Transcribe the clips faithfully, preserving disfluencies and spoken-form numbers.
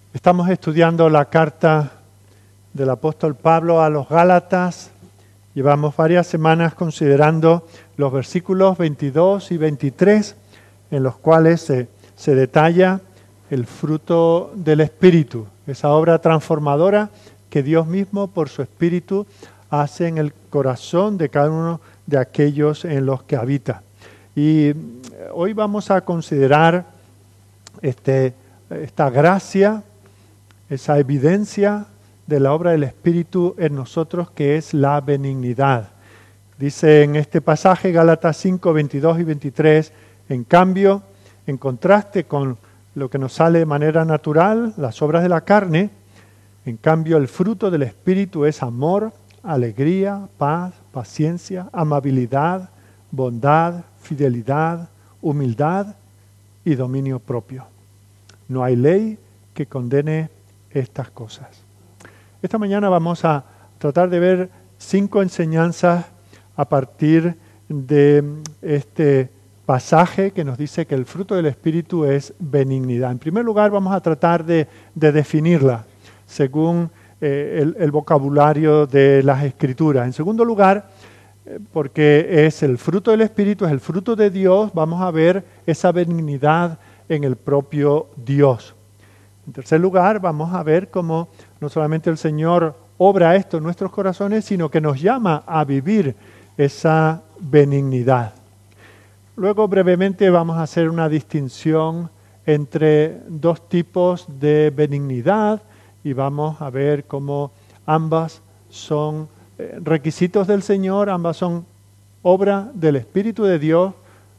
Estamos estudiando la carta del apóstol Pablo a los Gálatas. Llevamos varias semanas considerando los versículos veintidós y veintitrés, en los cuales se, se detalla el fruto del Espíritu, esa obra transformadora que Dios mismo, por su Espíritu, hace en el corazón de cada uno de aquellos en los que habita. Y hoy vamos a considerar este, esta gracia, esa evidencia de la obra del Espíritu en nosotros, que es la benignidad. Dice en este pasaje, Gálatas cinco, veintidós y veintitrés, en cambio, en contraste con lo que nos sale de manera natural, las obras de la carne, en cambio el fruto del Espíritu es amor, alegría, paz, paciencia, amabilidad, bondad, fidelidad, humildad y dominio propio. No hay ley que condene estas cosas. Esta mañana vamos a tratar de ver cinco enseñanzas a partir de este pasaje que nos dice que el fruto del Espíritu es benignidad. En primer lugar, vamos a tratar de, de definirla según eh, el, el vocabulario de las Escrituras. En segundo lugar, eh, porque es el fruto del Espíritu, es el fruto de Dios, vamos a ver esa benignidad en el propio Dios. En tercer lugar, vamos a ver cómo no solamente el Señor obra esto en nuestros corazones, sino que nos llama a vivir esa benignidad. Luego, brevemente, vamos a hacer una distinción entre dos tipos de benignidad y vamos a ver cómo ambas son requisitos del Señor, ambas son obra del Espíritu de Dios,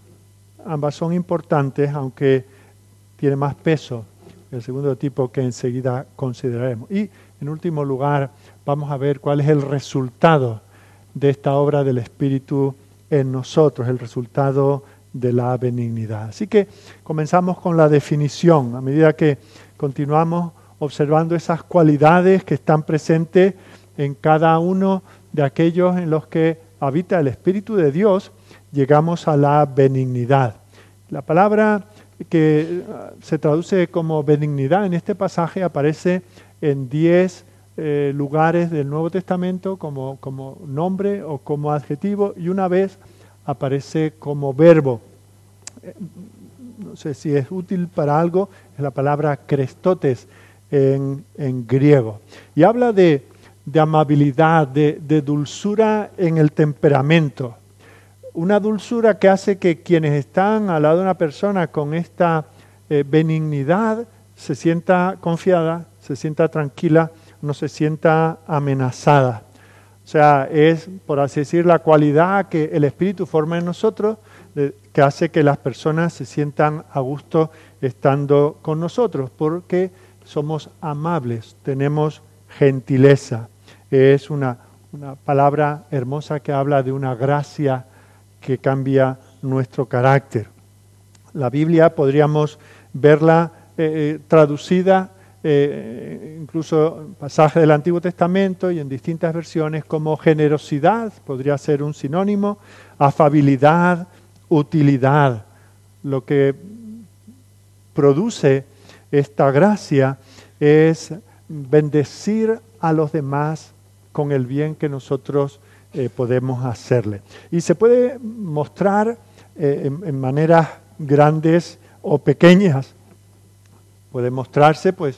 ambas son importantes, aunque tiene más peso el segundo tipo que enseguida consideraremos. Y en último lugar vamos a ver cuál es el resultado de esta obra del Espíritu en nosotros, el resultado de la benignidad. Así que comenzamos con la definición. A medida que continuamos observando esas cualidades que están presentes en cada uno de aquellos en los que habita el Espíritu de Dios, llegamos a la benignidad. La palabra que se traduce como benignidad en este pasaje aparece en diez eh, lugares del Nuevo Testamento como, como nombre o como adjetivo, y una vez aparece como verbo. Eh, no sé si es útil para algo, es la palabra krestotes en, en griego. Y habla de, de amabilidad, de, de dulzura en el temperamento. Una dulzura que hace que quienes están al lado de una persona con esta eh, benignidad se sienta confiada, se sienta tranquila, no se sienta amenazada. O sea, es, por así decir, la cualidad que el Espíritu forma en nosotros, eh, que hace que las personas se sientan a gusto estando con nosotros, porque somos amables, tenemos gentileza. Es una, una palabra hermosa que habla de una gracia que cambia nuestro carácter. La Biblia podríamos verla eh, traducida, eh, incluso en pasajes del Antiguo Testamento y en distintas versiones, como generosidad, podría ser un sinónimo, afabilidad, utilidad. Lo que produce esta gracia es bendecir a los demás con el bien que nosotros Eh, podemos hacerle. Y se puede mostrar eh, en, en maneras grandes o pequeñas. Puede mostrarse pues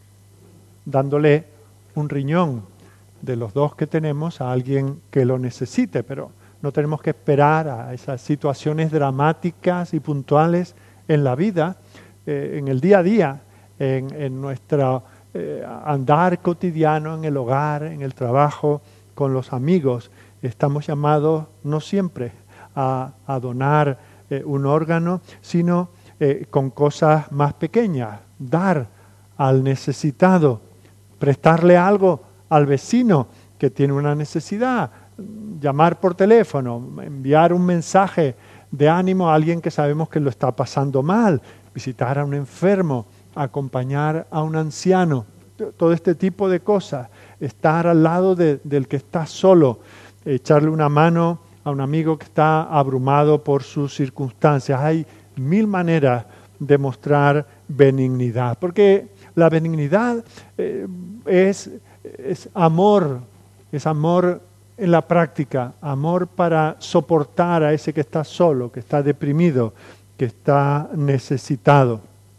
dándole un riñón de los dos que tenemos a alguien que lo necesite, pero no tenemos que esperar a esas situaciones dramáticas y puntuales en la vida, eh, en el día a día, en, en nuestro eh, andar cotidiano, en el hogar, en el trabajo, con los amigos. Estamos llamados no siempre a, a donar eh, un órgano, sino eh, con cosas más pequeñas, dar al necesitado, prestarle algo al vecino que tiene una necesidad, llamar por teléfono, enviar un mensaje de ánimo a alguien que sabemos que lo está pasando mal, visitar a un enfermo, acompañar a un anciano, todo este tipo de cosas, estar al lado de, del que está solo, echarle una mano a un amigo que está abrumado por sus circunstancias. Hay mil maneras demostrar benignidad. Porque la benignidad eh, es, es amor, es amor en la práctica, amor para soportar a ese que está solo, que está deprimido, que está necesitado.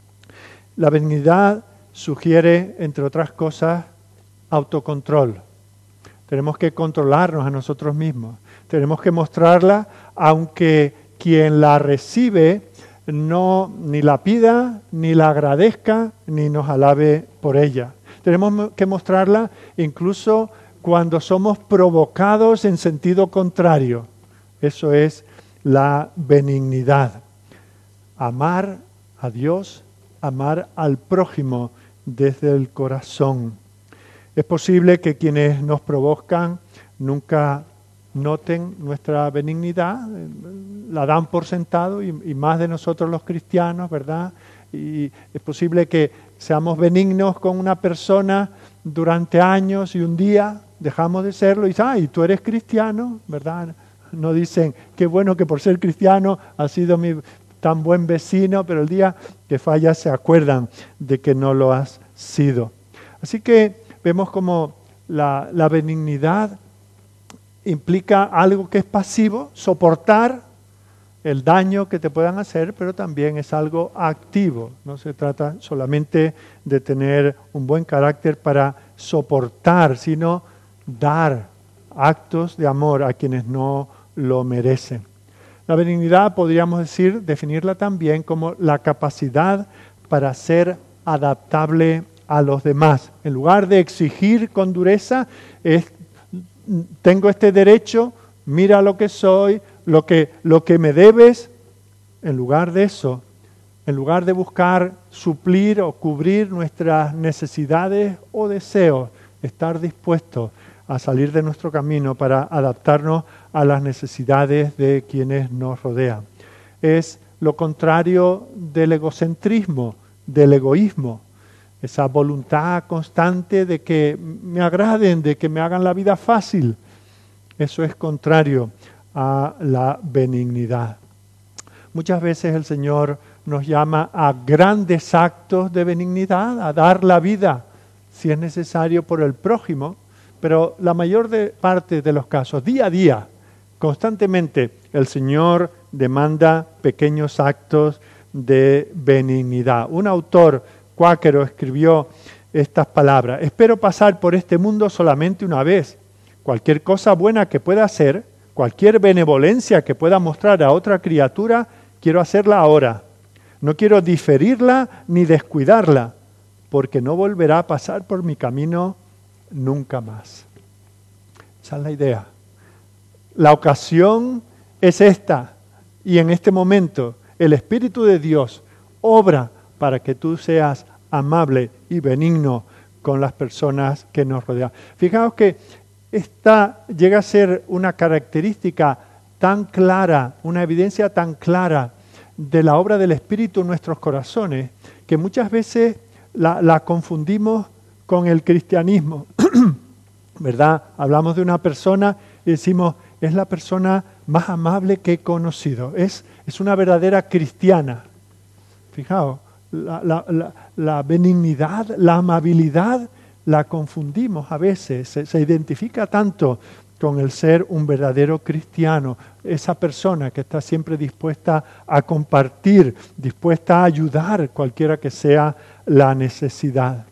La benignidad sugiere, entre otras cosas, autocontrol. Tenemos que controlarnos a nosotros mismos. Tenemos que mostrarla, aunque quien la recibe no ni la pida, ni la agradezca, ni nos alabe por ella. Tenemos que mostrarla incluso cuando somos provocados en sentido contrario. Eso es la benignidad. Amar a Dios, amar al prójimo desde el corazón. Es posible que quienes nos provocan nunca noten nuestra benignidad, la dan por sentado, y, y más de nosotros los cristianos, ¿verdad? Y es posible que seamos benignos con una persona durante años y un día dejamos de serlo y dicen, ay, tú eres cristiano, ¿verdad? No dicen, qué bueno que por ser cristiano has sido mi tan buen vecino, pero el día que fallas se acuerdan de que no lo has sido. Así que vemos como la, la benignidad implica algo que es pasivo, soportar el daño que te puedan hacer, pero también es algo activo. No se trata solamente de tener un buen carácter para soportar, sino dar actos de amor a quienes no lo merecen. La benignidad podríamos decir, definirla también como la capacidad para ser adaptable a los demás. En lugar de exigir con dureza, es, tengo este derecho, mira lo que soy, lo que, lo que me debes. En lugar de eso, en lugar de buscar suplir o cubrir nuestras necesidades o deseos, estar dispuestos a salir de nuestro camino para adaptarnos a las necesidades de quienes nos rodean. Es lo contrario del egocentrismo, del egoísmo, esa voluntad constante de que me agraden, de que me hagan la vida fácil. Eso es contrario a la benignidad. Muchas veces el Señor nos llama a grandes actos de benignidad, a dar la vida, si es necesario, por el prójimo, pero la mayor de, parte de los casos, día a día, constantemente, el Señor demanda pequeños actos de benignidad. Un autor cuáquero escribió estas palabras: espero pasar por este mundo solamente una vez. Cualquier cosa buena que pueda hacer, cualquier benevolencia que pueda mostrar a otra criatura, quiero hacerla ahora. No quiero diferirla ni descuidarla, porque no volverá a pasar por mi camino nunca más. Esa es la idea. La ocasión es esta, y en este momento el Espíritu de Dios obra para que tú seas amable y benigno con las personas que nos rodean. Fijaos que esta llega a ser una característica tan clara, una evidencia tan clara de la obra del Espíritu en nuestros corazones, que muchas veces la, la confundimos con el cristianismo, ¿verdad? Hablamos de una persona y decimos, es la persona más amable que he conocido, es, es una verdadera cristiana. Fijaos, la, la, la, la benignidad, la amabilidad, la confundimos a veces, se, se identifica tanto con el ser un verdadero cristiano, esa persona que está siempre dispuesta a compartir, dispuesta a ayudar cualquiera que sea la necesidad.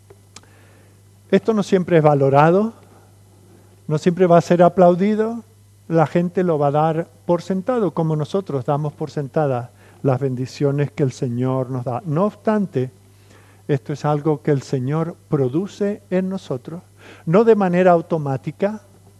Esto no siempre es valorado, no siempre va a ser aplaudido, la gente lo va a dar por sentado, como nosotros damos por sentadas las bendiciones que el Señor nos da. No obstante, esto es algo que el Señor produce en nosotros, no de manera automática.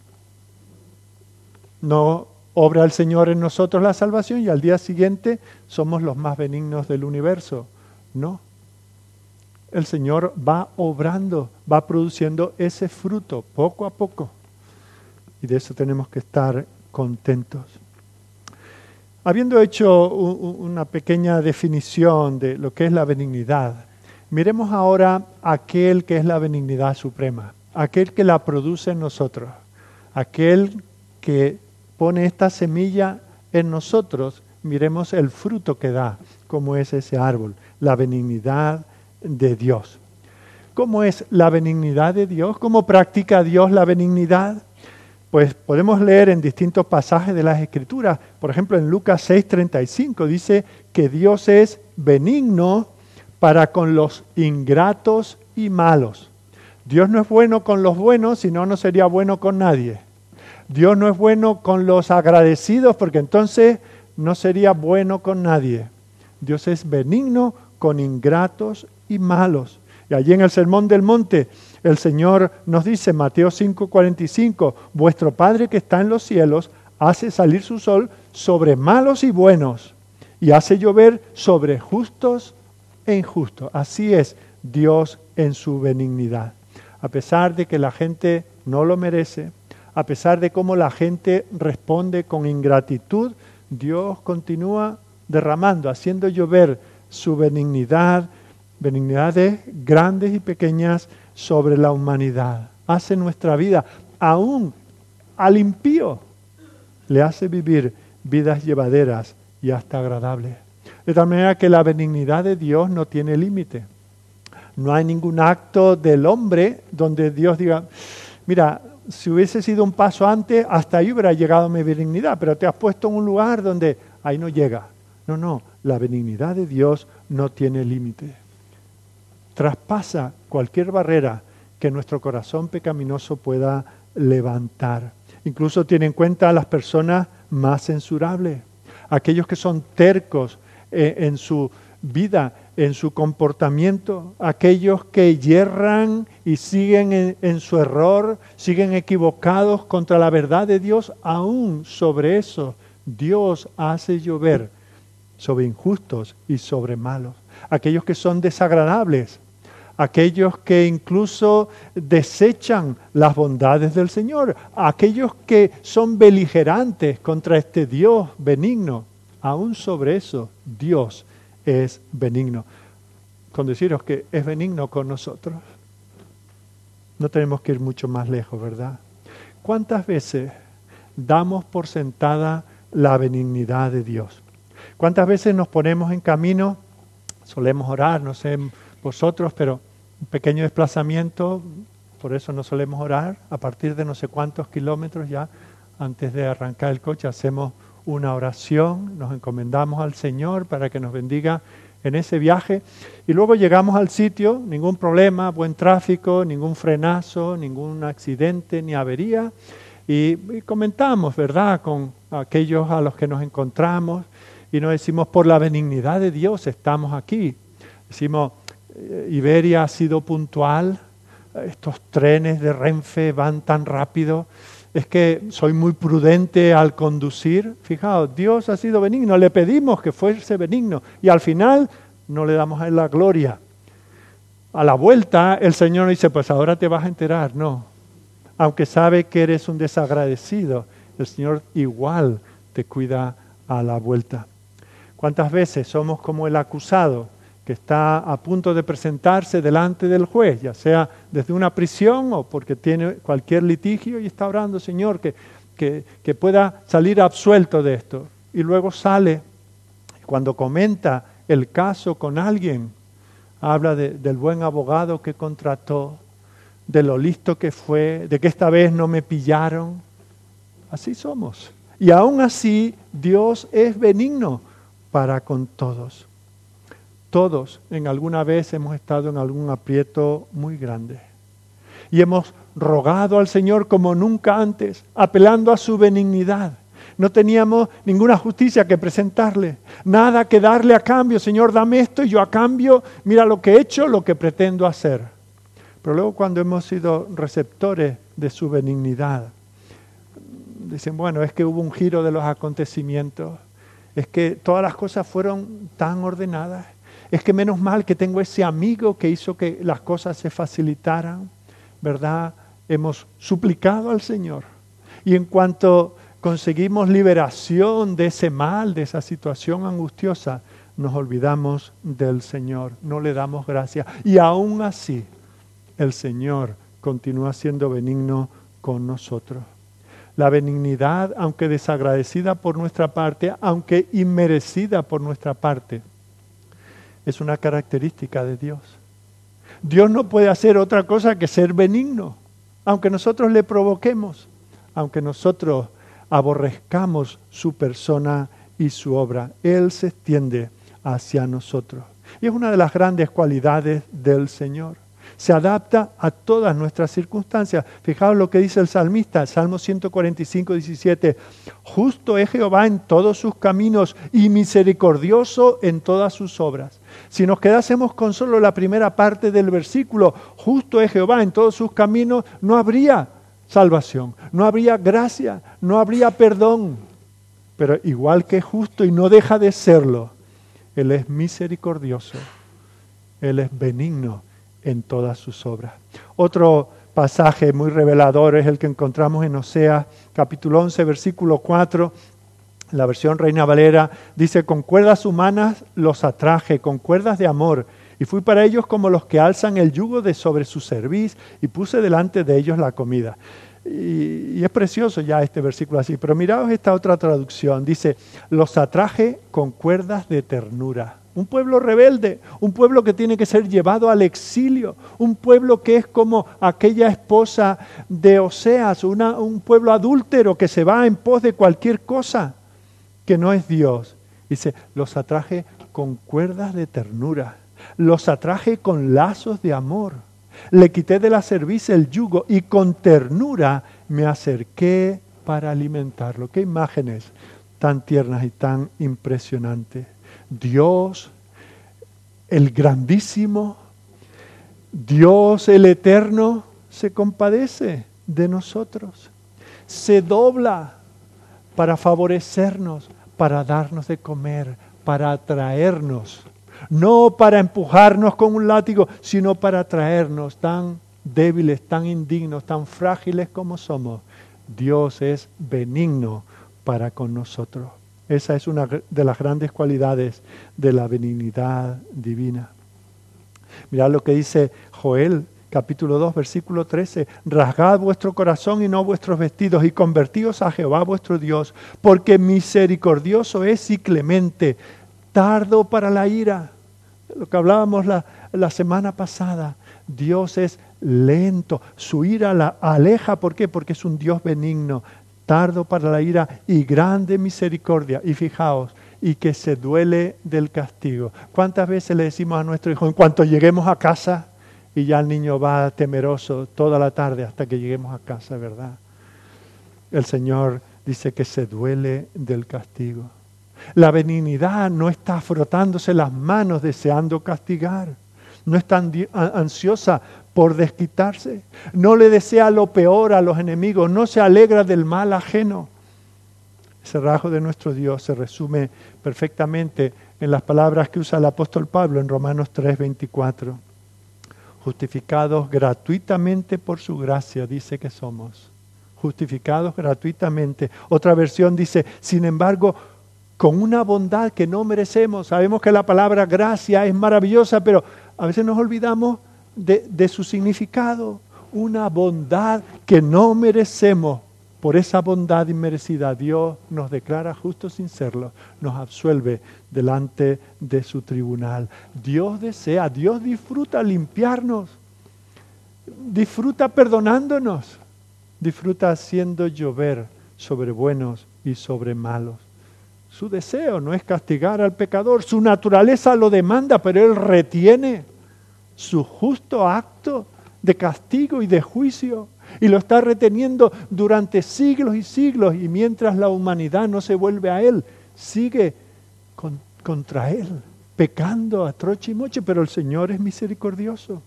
No obra el Señor en nosotros la salvación y al día siguiente somos los más benignos del universo. No. El Señor va obrando, va produciendo ese fruto poco a poco. Y de eso tenemos que estar contentos. Habiendo hecho una pequeña definición de lo que es la benignidad, miremos ahora aquel que es la benignidad suprema, aquel que la produce en nosotros, aquel que pone esta semilla en nosotros. Miremos el fruto que da cómo es ese árbol, la benignidad de Dios. ¿Cómo es la benignidad de Dios? ¿Cómo practica Dios la benignidad? Pues podemos leer en distintos pasajes de las Escrituras. Por ejemplo, en Lucas seis treinta y cinco dice que Dios es benigno para con los ingratos y malos. Dios no es bueno con los buenos, si no, no sería bueno con nadie. Dios no es bueno con los agradecidos, porque entonces no sería bueno con nadie. Dios es benigno con ingratos y malos. Y allí en el Sermón del Monte, el Señor nos dice, Mateo cinco cuarenta y cinco, vuestro Padre que está en los cielos hace salir su sol sobre malos y buenos, y hace llover sobre justos e injustos. Así es Dios en su benignidad. A pesar de que la gente no lo merece, a pesar de cómo la gente responde con ingratitud, Dios continúa derramando, haciendo llover su benignidad, benignidades grandes y pequeñas sobre la humanidad. Hace nuestra vida, aún al impío, le hace vivir vidas llevaderas y hasta agradables. De tal manera que la benignidad de Dios no tiene límite. No hay ningún acto del hombre donde Dios diga, mira, si hubiese sido un paso antes, hasta ahí hubiera llegado mi benignidad, pero te has puesto en un lugar donde ahí no llega. No, no, la benignidad de Dios no tiene límite. Traspasa cualquier barrera que nuestro corazón pecaminoso pueda levantar. Incluso tiene en cuenta a las personas más censurables, aquellos que son tercos eh, en su vida, en su comportamiento, aquellos que yerran y siguen en, en su error, siguen equivocados contra la verdad de Dios, aún sobre eso Dios hace llover sobre injustos y sobre malos. Aquellos que son desagradables, aquellos que incluso desechan las bondades del Señor, aquellos que son beligerantes contra este Dios benigno, aún sobre eso Dios es benigno. Con deciros que es benigno con nosotros, no tenemos que ir mucho más lejos, ¿verdad? ¿Cuántas veces damos por sentada la benignidad de Dios? ¿Cuántas veces nos ponemos en camino? Solemos orar, no sé vosotros, pero un pequeño desplazamiento, por eso no solemos orar. A partir de no sé cuántos kilómetros ya, antes de arrancar el coche, hacemos una oración, nos encomendamos al Señor para que nos bendiga en ese viaje. Y luego llegamos al sitio, ningún problema, buen tráfico, ningún frenazo, ningún accidente ni avería. Y, y comentamos, ¿verdad?, con aquellos a los que nos encontramos. Y nos decimos, por la benignidad de Dios estamos aquí. Decimos, Iberia ha sido puntual, estos trenes de Renfe van tan rápido, es que soy muy prudente al conducir. Fijaos, Dios ha sido benigno, le pedimos que fuese benigno y al final no le damos a él la gloria. A la vuelta el Señor dice, pues ahora te vas a enterar. No, aunque sabe que eres un desagradecido, el Señor igual te cuida a la vuelta. ¿Cuántas veces somos como el acusado que está a punto de presentarse delante del juez, ya sea desde una prisión o porque tiene cualquier litigio y está orando, Señor, que, que, que pueda salir absuelto de esto? Y luego sale, cuando comenta el caso con alguien, habla de, del buen abogado que contrató, de lo listo que fue, de que esta vez no me pillaron. Así somos. Y aún así, Dios es benigno para con todos. Todos en alguna vez hemos estado en algún aprieto muy grande y hemos rogado al Señor como nunca antes, apelando a su benignidad. No teníamos ninguna justicia que presentarle, nada que darle a cambio. Señor, dame esto y yo a cambio, mira lo que he hecho, lo que pretendo hacer. Pero luego cuando hemos sido receptores de su benignidad, dicen, bueno, es que hubo un giro de los acontecimientos, es que todas las cosas fueron tan ordenadas. Es que menos mal que tengo ese amigo que hizo que las cosas se facilitaran, ¿verdad? Hemos suplicado al Señor. Y en cuanto conseguimos liberación de ese mal, de esa situación angustiosa, nos olvidamos del Señor, no le damos gracias. Y aún así, el Señor continúa siendo benigno con nosotros. La benignidad, aunque desagradecida por nuestra parte, aunque inmerecida por nuestra parte, es una característica de Dios. Dios no puede hacer otra cosa que ser benigno, aunque nosotros le provoquemos, aunque nosotros aborrezcamos su persona y su obra. Él se extiende hacia nosotros. Y es una de las grandes cualidades del Señor. Se adapta a todas nuestras circunstancias. Fijaos lo que dice el salmista, Salmo ciento cuarenta y cinco, diecisiete. Justo es Jehová en todos sus caminos y misericordioso en todas sus obras. Si nos quedásemos con solo la primera parte del versículo, justo es Jehová en todos sus caminos, no habría salvación, no habría gracia, no habría perdón. Pero igual que es justo y no deja de serlo, Él es misericordioso, Él es benigno en todas sus obras. Otro pasaje muy revelador es el que encontramos en Oseas, capítulo once, versículo cuatro. La versión Reina Valera dice: con cuerdas humanas los atraje, con cuerdas de amor, y fui para ellos como los que alzan el yugo de sobre su cerviz, y puse delante de ellos la comida. Y, y es precioso ya este versículo así, pero miraos esta otra traducción, dice: los atraje con cuerdas de ternura. Un pueblo rebelde, un pueblo que tiene que ser llevado al exilio, un pueblo que es como aquella esposa de Oseas, una, un pueblo adúltero que se va en pos de cualquier cosa que no es Dios. Dice: los atraje con cuerdas de ternura, los atraje con lazos de amor, le quité de la cerviz el yugo y con ternura me acerqué para alimentarlo. Qué imágenes tan tiernas y tan impresionantes. Dios, el grandísimo, Dios el eterno, se compadece de nosotros. Se dobla para favorecernos, para darnos de comer, para atraernos. No para empujarnos con un látigo, sino para atraernos, tan débiles, tan indignos, tan frágiles como somos. Dios es benigno para con nosotros. Esa es una de las grandes cualidades de la benignidad divina. Mirad lo que dice Joel, capítulo dos, versículo trece. Rasgad vuestro corazón y no vuestros vestidos, y convertíos a Jehová vuestro Dios, porque misericordioso es y clemente, tardo para la ira. Lo que hablábamos la, la semana pasada. Dios es lento, su ira la aleja. ¿Por qué? Porque es un Dios benigno, tardo para la ira y grande misericordia. Y fijaos, y que se duele del castigo. ¿Cuántas veces le decimos a nuestro hijo, en cuanto lleguemos a casa, y ya el niño va temeroso toda la tarde hasta que lleguemos a casa, ¿verdad? El Señor dice que se duele del castigo. La benignidad no está frotándose las manos deseando castigar. No está ansiosa por desquitarse. No le desea lo peor a los enemigos. No se alegra del mal ajeno. Ese rasgo de nuestro Dios se resume perfectamente en las palabras que usa el apóstol Pablo en Romanos tres, veinticuatro. Justificados gratuitamente por su gracia, dice que somos. Justificados gratuitamente. Otra versión dice, sin embargo, con una bondad que no merecemos. Sabemos que la palabra gracia es maravillosa, pero a veces nos olvidamos de, de su significado. Una bondad que no merecemos. Por esa bondad inmerecida, Dios nos declara justos sin serlo, nos absuelve delante de su tribunal. Dios desea, Dios disfruta limpiarnos, disfruta perdonándonos, disfruta haciendo llover sobre buenos y sobre malos. Su deseo no es castigar al pecador, su naturaleza lo demanda, pero Él retiene su justo acto de castigo y de juicio. Y lo está reteniendo durante siglos y siglos. Y mientras la humanidad no se vuelve a Él, sigue con, contra Él, pecando a troche y moche. Pero el Señor es misericordioso.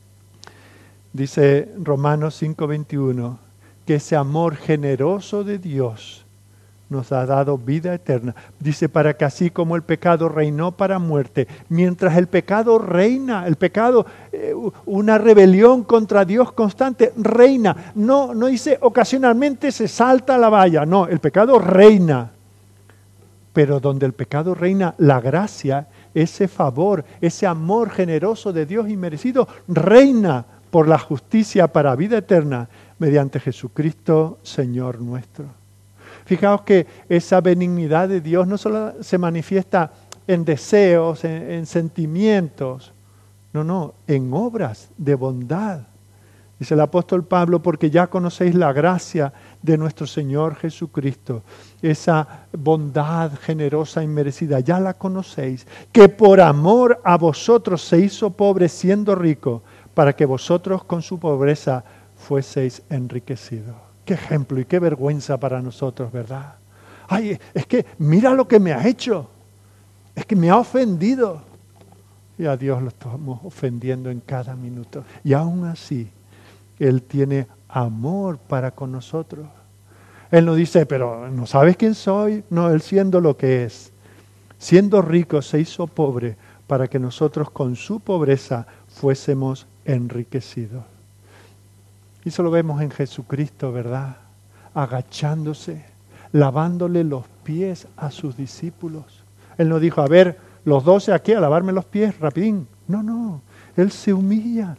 Dice Romanos cinco veintiuno, que ese amor generoso de Dios nos ha dado vida eterna. Dice, para que así como el pecado reinó para muerte, mientras el pecado reina, el pecado, eh, una rebelión contra Dios constante, reina. No, no dice ocasionalmente se salta la valla, no, el pecado reina. Pero donde el pecado reina, la gracia, ese favor, ese amor generoso de Dios inmerecido, reina por la justicia para vida eterna, mediante Jesucristo, Señor nuestro. Fijaos que esa benignidad de Dios no solo se manifiesta en deseos, en, en sentimientos. No, no, en obras de bondad. Dice el apóstol Pablo, porque ya conocéis la gracia de nuestro Señor Jesucristo, esa bondad generosa y merecida, ya la conocéis, que por amor a vosotros se hizo pobre siendo rico, para que vosotros con su pobreza fueseis enriquecidos. Qué ejemplo y qué vergüenza para nosotros, ¿verdad? Ay, es que mira lo que me ha hecho, es que me ha ofendido. Y a Dios lo estamos ofendiendo en cada minuto. Y aún así, Él tiene amor para con nosotros. Él no dice, pero ¿no sabes quién soy? No, Él siendo lo que es. Siendo rico se hizo pobre para que nosotros con su pobreza fuésemos enriquecidos. Y eso lo vemos en Jesucristo, ¿verdad? Agachándose, lavándole los pies a sus discípulos. Él no dijo, a ver, los doce aquí a lavarme los pies, rapidín. No, no, Él se humilla.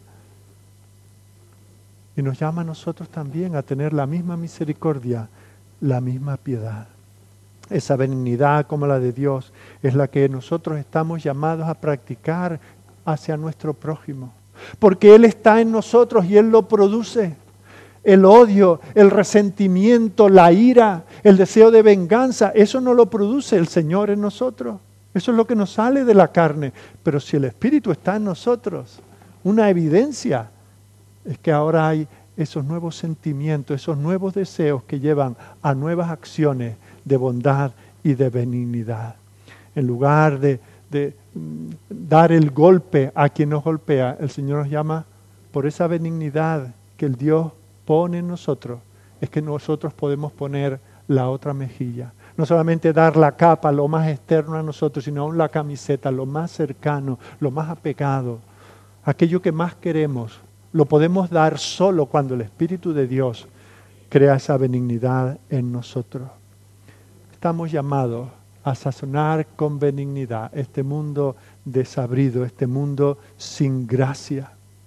Y nos llama a nosotros también a tener la misma misericordia, la misma piedad. Esa benignidad como la de Dios es la que nosotros estamos llamados a practicar hacia nuestro prójimo. Porque Él está en nosotros y Él lo produce. El odio, el resentimiento, la ira, el deseo de venganza, eso no lo produce el Señor en nosotros. Eso es lo que nos sale de la carne. Pero si el Espíritu está en nosotros, una evidencia es que ahora hay esos nuevos sentimientos, esos nuevos deseos que llevan a nuevas acciones de bondad y de benignidad. En lugar de, de mm, dar el golpe a quien nos golpea, el Señor nos llama por esa benignidad que el Dios pone en nosotros, es que nosotros podemos poner la otra mejilla. No solamente dar la capa, lo más externo a nosotros, sino aún la camiseta, lo más cercano, lo más apegado, aquello que más queremos. Lo podemos dar solo cuando el Espíritu de Dios crea esa benignidad en nosotros. Estamos llamados a sazonar con benignidad este mundo desabrido, este mundo sin gracia.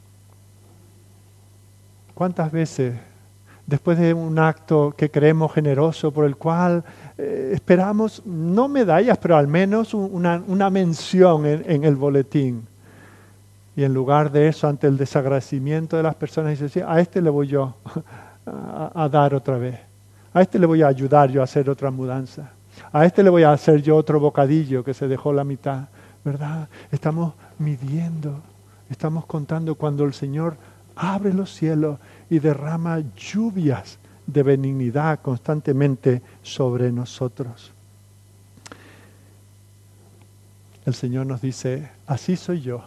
¿Cuántas veces, después de un acto que creemos generoso, por el cual eh, esperamos, no medallas, pero al menos una, una mención en, en el boletín, y en lugar de eso, ante el desagradecimiento de las personas, dice, sí, a este le voy yo a, a dar otra vez. A este le voy a ayudar yo a hacer otra mudanza. A este le voy a hacer yo otro bocadillo que se dejó la mitad. ¿Verdad? Estamos midiendo, estamos contando cuando el Señor abre los cielos y derrama lluvias de benignidad constantemente sobre nosotros. El Señor nos dice, así soy yo.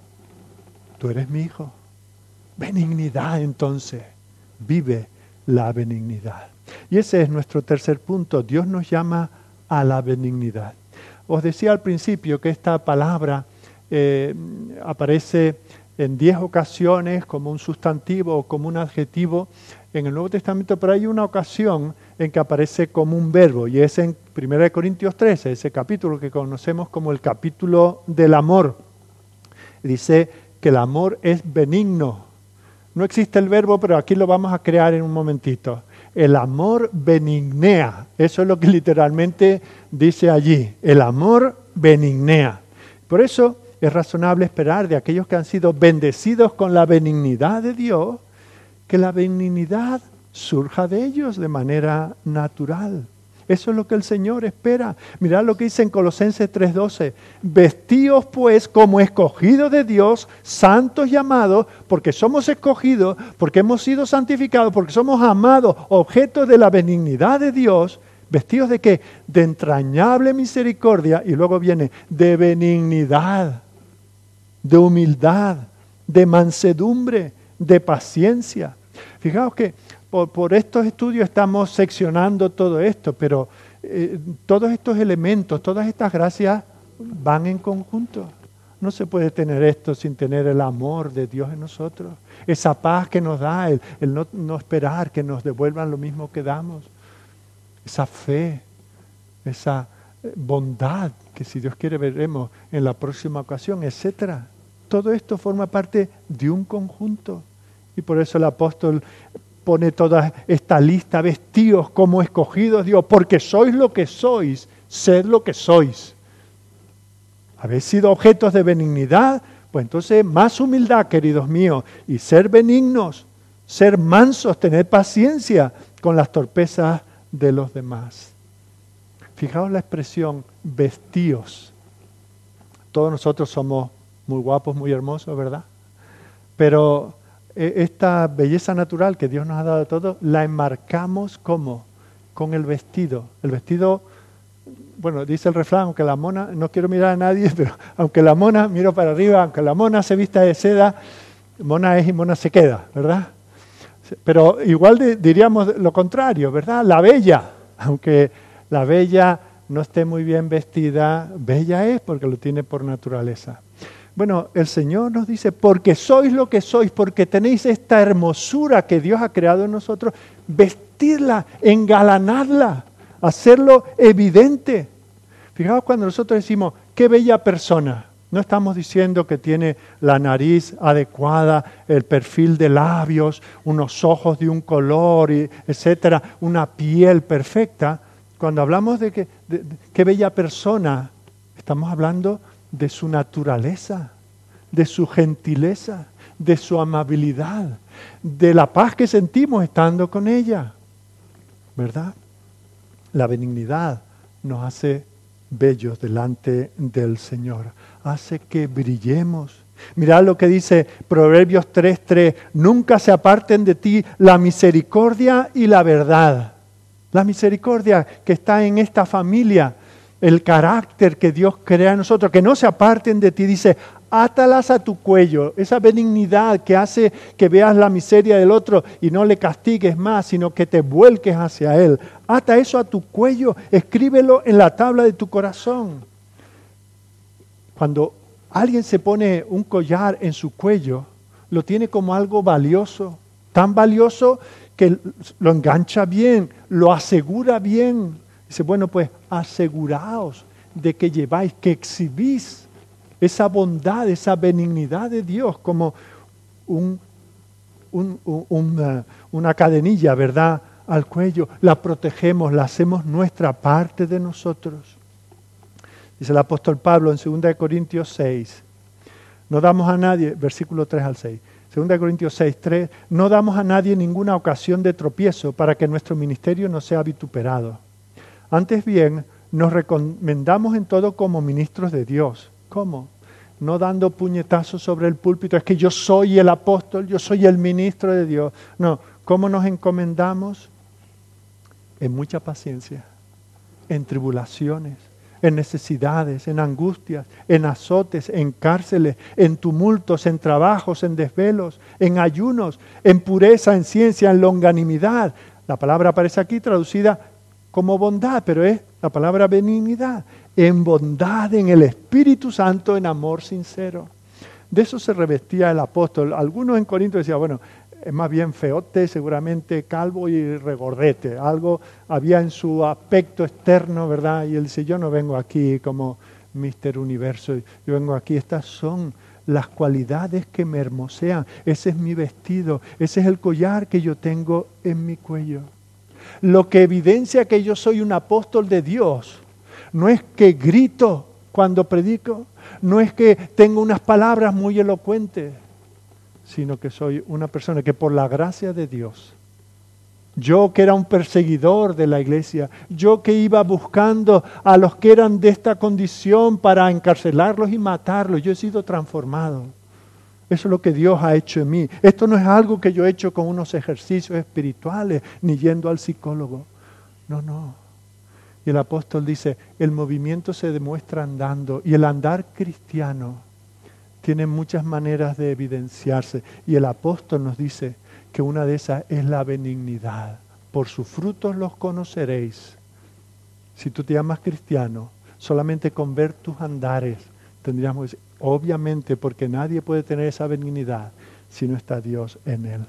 Tú eres mi hijo. Benignidad entonces. Vive la benignidad. Y ese es nuestro tercer punto. Dios nos llama a la benignidad. Os decía al principio que esta palabra eh, aparece en diez ocasiones como un sustantivo o como un adjetivo en el Nuevo Testamento, pero hay una ocasión en que aparece como un verbo, y es en primera de Corintios trece, ese capítulo que conocemos como el capítulo del amor. Dice que el amor es benigno. No existe el verbo, pero aquí lo vamos a crear en un momentito. El amor benignea. Eso es lo que literalmente dice allí. El amor benignea. Por eso es razonable esperar de aquellos que han sido bendecidos con la benignidad de Dios, que la benignidad surja de ellos de manera natural. Eso es lo que el Señor espera. Mirad lo que dice en Colosenses tres doce. Vestíos pues como escogidos de Dios, santos y amados, porque somos escogidos, porque hemos sido santificados, porque somos amados, objetos de la benignidad de Dios. ¿Vestidos de qué? De entrañable misericordia, y luego viene de benignidad, de humildad, de mansedumbre, de paciencia. Fijaos que por, por estos estudios estamos seccionando todo esto, pero eh, todos estos elementos, todas estas gracias van en conjunto. No se puede tener esto sin tener el amor de Dios en nosotros. Esa paz que nos da, el, el no, no esperar que nos devuelvan lo mismo que damos. Esa fe, esa bondad que si Dios quiere veremos en la próxima ocasión, etcétera. Todo esto forma parte de un conjunto. Y por eso el apóstol pone toda esta lista, vestidos como escogidos, Dios, porque sois lo que sois, sed lo que sois. habéis sido objetos de benignidad, pues entonces más humildad, queridos míos, y ser benignos, ser mansos, tener paciencia con las torpezas de los demás. Fijaos la expresión, vestíos. Todos nosotros somos muy guapos, muy hermosos, ¿verdad? Pero esta belleza natural que Dios nos ha dado a todos, la enmarcamos ¿cómo? Con el vestido. El vestido, bueno, dice el refrán, aunque la mona, no quiero mirar a nadie, pero aunque la mona, miro para arriba, aunque la mona se vista de seda, mona es y mona se queda, ¿verdad? Pero igual de, diríamos lo contrario, ¿verdad? La bella, aunque la bella no esté muy bien vestida, bella es porque lo tiene por naturaleza. Bueno, el Señor nos dice, porque sois lo que sois, porque tenéis esta hermosura que Dios ha creado en nosotros, vestirla, engalanadla, hacerlo evidente. Fijaos cuando nosotros decimos, qué bella persona. No estamos diciendo que tiene la nariz adecuada, el perfil de labios, unos ojos de un color, etcétera, una piel perfecta. Cuando hablamos de, que, de, de qué bella persona, estamos hablando de su naturaleza, de su gentileza, de su amabilidad, de la paz que sentimos estando con ella, ¿verdad? La benignidad nos hace bellos delante del Señor, hace que brillemos. Mirad lo que dice Proverbios tres tres, nunca se aparten de ti la misericordia y la verdad. La misericordia que está en esta familia, el carácter que Dios crea en nosotros, que no se aparten de ti, dice, átalas a tu cuello, esa benignidad que hace que veas la miseria del otro y no le castigues más, sino que te vuelques hacia él. Ata eso a tu cuello, escríbelo en la tabla de tu corazón. Cuando alguien se pone un collar en su cuello, lo tiene como algo valioso, tan valioso que lo engancha bien, lo asegura bien. Dice, bueno, pues aseguraos de que lleváis, que exhibís esa bondad, esa benignidad de Dios como un, un, un, una, una cadenilla, ¿verdad?, al cuello. La protegemos, la hacemos nuestra, parte de nosotros. Dice el apóstol Pablo en segunda de Corintios seis, no damos a nadie, versículo tres al seis, segunda de Corintios seis, tres, no damos a nadie ninguna ocasión de tropiezo para que nuestro ministerio no sea vituperado. Antes bien, nos recomendamos en todo como ministros de Dios. ¿Cómo? No dando puñetazos sobre el púlpito, es que yo soy el apóstol, yo soy el ministro de Dios. No, ¿cómo nos encomendamos? En mucha paciencia, en tribulaciones, en necesidades, en angustias, en azotes, en cárceles, en tumultos, en trabajos, en desvelos, en ayunos, en pureza, en ciencia, en longanimidad. La palabra aparece aquí traducida como bondad, pero es la palabra benignidad. En bondad, en el Espíritu Santo, en amor sincero. De eso se revestía el apóstol. Algunos en Corinto decían, bueno, es más bien feote, seguramente calvo y regordete. Algo había en su aspecto externo, ¿verdad? Y él dice, yo no vengo aquí como míster Universo, yo vengo aquí, estas son las cualidades que me hermosean. Ese es mi vestido, ese es el collar que yo tengo en mi cuello. Lo que evidencia que yo soy un apóstol de Dios no es que grito cuando predico, no es que tengo unas palabras muy elocuentes, sino que soy una persona que por la gracia de Dios, yo que era un perseguidor de la iglesia, yo que iba buscando a los que eran de esta condición para encarcelarlos y matarlos, yo he sido transformado. Eso es lo que Dios ha hecho en mí. Esto no es algo que yo he hecho con unos ejercicios espirituales, ni yendo al psicólogo. No, no. Y el apóstol dice, el movimiento se demuestra andando, y el andar cristiano tiene muchas maneras de evidenciarse. Y el apóstol nos dice que una de esas es la benignidad. Por sus frutos los conoceréis. Si tú te llamas cristiano, solamente con ver tus andares, tendríamos que decir, obviamente, porque nadie puede tener esa benignidad si no está Dios en él.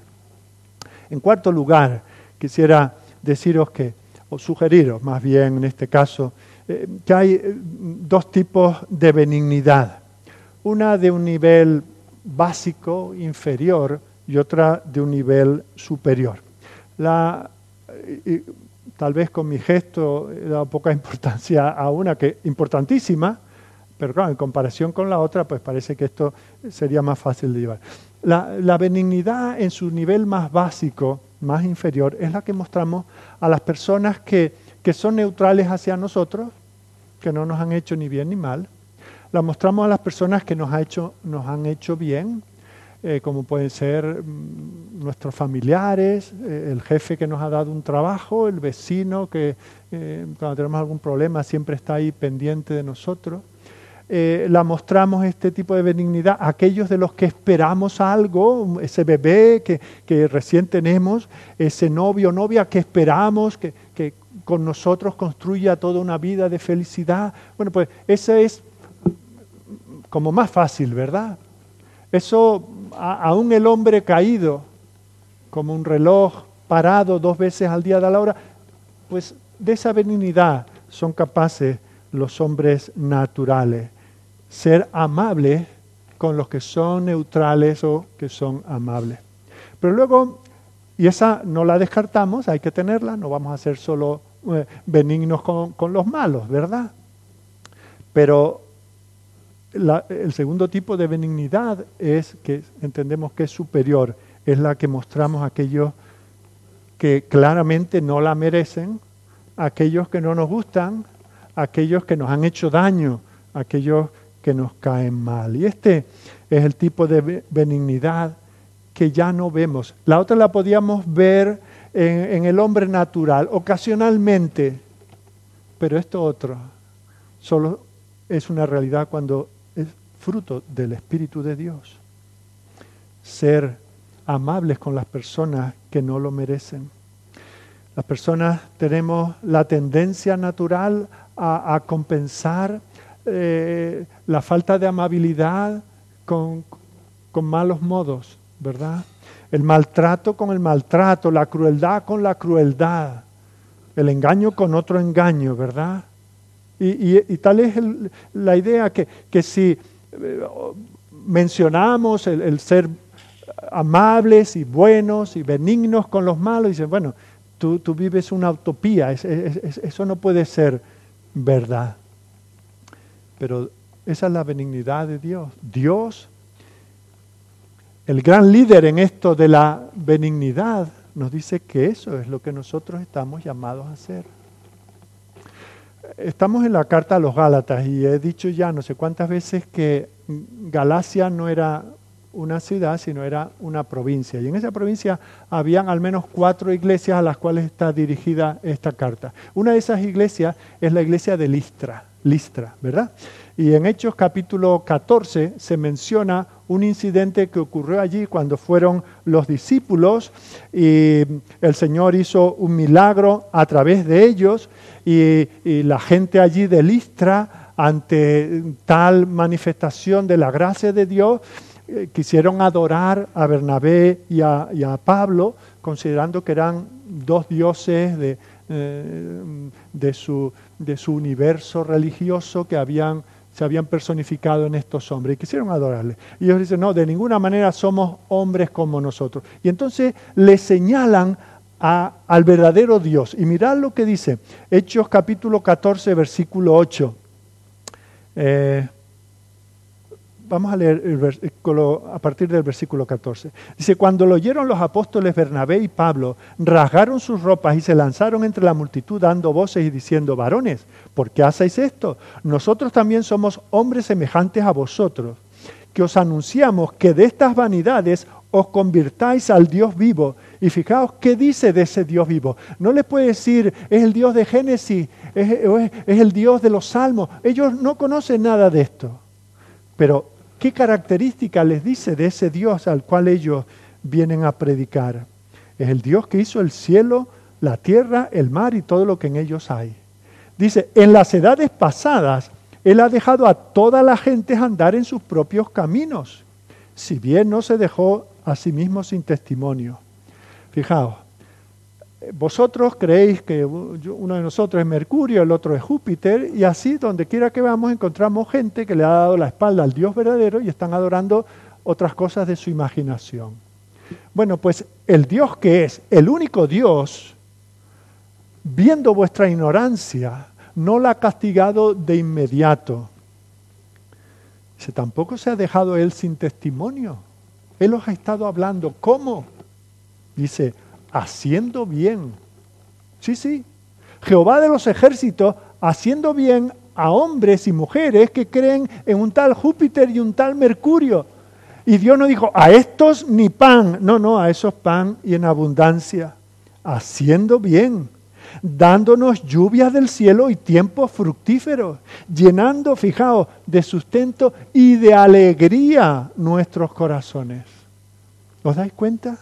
En cuarto lugar, quisiera deciros que, o sugeriros más bien en este caso, eh, que hay eh, dos tipos de benignidad. Una de un nivel básico, inferior, y otra de un nivel superior. La, y, tal vez con mi gesto he dado poca importancia a una que importantísima, pero claro, en comparación con la otra, pues parece que esto sería más fácil de llevar. La, la benignidad en su nivel más básico, más inferior, es la que mostramos a las personas que, que son neutrales hacia nosotros, que no nos han hecho ni bien ni mal. La mostramos a las personas que nos, ha hecho, nos han hecho bien, eh, como pueden ser mm, nuestros familiares, eh, el jefe que nos ha dado un trabajo, el vecino que eh, cuando tenemos algún problema siempre está ahí pendiente de nosotros. Eh, la mostramos este tipo de benignidad a aquellos de los que esperamos algo, ese bebé que, que recién tenemos, ese novio o novia que esperamos que, que con nosotros construya toda una vida de felicidad. Bueno, pues eso es como más fácil, ¿verdad? Eso, a, aún el hombre caído, como un reloj parado dos veces al día de la hora, pues de esa benignidad son capaces los hombres naturales. Ser amables con los que son neutrales o que son amables. Pero luego, y esa no la descartamos, hay que tenerla, no vamos a ser solo eh, benignos con, con los malos, ¿verdad? Pero la, el segundo tipo de benignidad es que entendemos que es superior, es la que mostramos a aquellos que claramente no la merecen, a aquellos que no nos gustan, a aquellos que nos han hecho daño, a aquellos que nos caen mal. Y este es el tipo de benignidad que ya no vemos. La otra la podíamos ver en, en el hombre natural, ocasionalmente, pero esto otro solo es una realidad cuando es fruto del Espíritu de Dios. Ser amables con las personas que no lo merecen. Las personas tenemos la tendencia natural a, a compensar Eh, la falta de amabilidad con, con malos modos, ¿verdad? El maltrato con el maltrato, la crueldad con la crueldad, el engaño con otro engaño, ¿verdad? Y, y, y tal es el, la idea que, que si eh, mencionamos el, el ser amables y buenos y benignos con los malos, dicen, bueno, tú, tú vives una utopía, es, es, es, eso no puede ser verdad. Pero esa es la benignidad de Dios. Dios, el gran líder en esto de la benignidad, nos dice que eso es lo que nosotros estamos llamados a hacer. Estamos en la carta a los Gálatas y he dicho ya no sé cuántas veces que Galacia no era una ciudad, sino era una provincia. Y en esa provincia habían al menos cuatro iglesias a las cuales está dirigida esta carta. Una de esas iglesias es la iglesia de Listra. Listra, ¿verdad? Y en Hechos capítulo catorce se menciona un incidente que ocurrió allí cuando fueron los discípulos y el Señor hizo un milagro a través de ellos y, y la gente allí de Listra, ante tal manifestación de la gracia de Dios, eh, quisieron adorar a Bernabé y a, y a Pablo, considerando que eran dos dioses de, eh, de su de su universo religioso que habían, se habían personificado en estos hombres y quisieron adorarles. Y ellos dicen, no, de ninguna manera somos hombres como nosotros. Y entonces le señalan a, al verdadero Dios. Y mirad lo que dice, Hechos capítulo catorce, versículo ocho. Eh, Vamos a leer el versículo, a partir del versículo catorce. Dice, cuando lo oyeron los apóstoles Bernabé y Pablo, rasgaron sus ropas y se lanzaron entre la multitud dando voces y diciendo, varones, ¿por qué hacéis esto? Nosotros también somos hombres semejantes a vosotros, que os anunciamos que de estas vanidades os convirtáis al Dios vivo. Y fijaos qué dice de ese Dios vivo. No les puede decir, es el Dios de Génesis, es, es, es el Dios de los Salmos. Ellos no conocen nada de esto. Pero ¿qué característica les dice de ese Dios al cual ellos vienen a predicar? Es el Dios que hizo el cielo, la tierra, el mar y todo lo que en ellos hay. Dice, en las edades pasadas, Él ha dejado a toda la gente andar en sus propios caminos, si bien no se dejó a sí mismo sin testimonio. Fijaos, vosotros creéis que uno de nosotros es Mercurio, el otro es Júpiter, y así donde quiera que vamos encontramos gente que le ha dado la espalda al Dios verdadero y están adorando otras cosas de su imaginación. Bueno, pues el Dios que es el único Dios, viendo vuestra ignorancia, no la ha castigado de inmediato. Dice, tampoco se ha dejado Él sin testimonio. Él os ha estado hablando. ¿Cómo? Dice, haciendo bien. Sí, sí. Jehová de los ejércitos, haciendo bien a hombres y mujeres que creen en un tal Júpiter y un tal Mercurio. Y Dios no dijo, a estos ni pan. No, no, a esos pan y en abundancia. Haciendo bien. Dándonos lluvias del cielo y tiempos fructíferos. Llenando, fijaos, de sustento y de alegría nuestros corazones. ¿Os dais cuenta?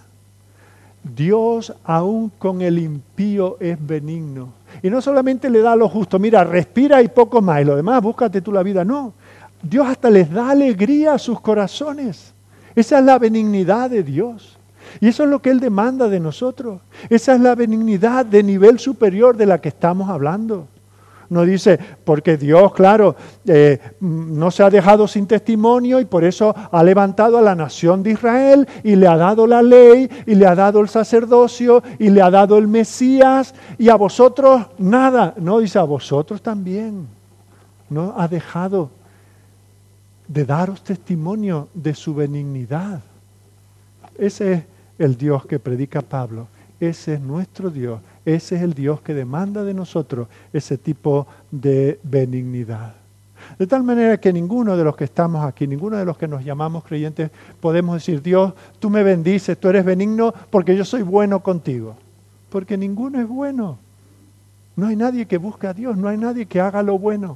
Dios aún con el impío es benigno. Y no solamente le da a lo justo, mira, respira y poco más, y lo demás, búscate tú la vida. No, Dios hasta les da alegría a sus corazones. Esa es la benignidad de Dios. Y eso es lo que Él demanda de nosotros. Esa es la benignidad de nivel superior de la que estamos hablando. No dice, porque Dios, claro, eh, no se ha dejado sin testimonio y por eso ha levantado a la nación de Israel y le ha dado la ley y le ha dado el sacerdocio y le ha dado el Mesías y a vosotros nada. No, dice, a vosotros también. No ha dejado de daros testimonio de su benignidad. Ese es el Dios que predica Pablo. Ese es nuestro Dios. Ese es el Dios que demanda de nosotros ese tipo de benignidad. De tal manera que ninguno de los que estamos aquí, ninguno de los que nos llamamos creyentes, podemos decir, Dios, tú me bendices, tú eres benigno porque yo soy bueno contigo. Porque ninguno es bueno. No hay nadie que busque a Dios, no hay nadie que haga lo bueno.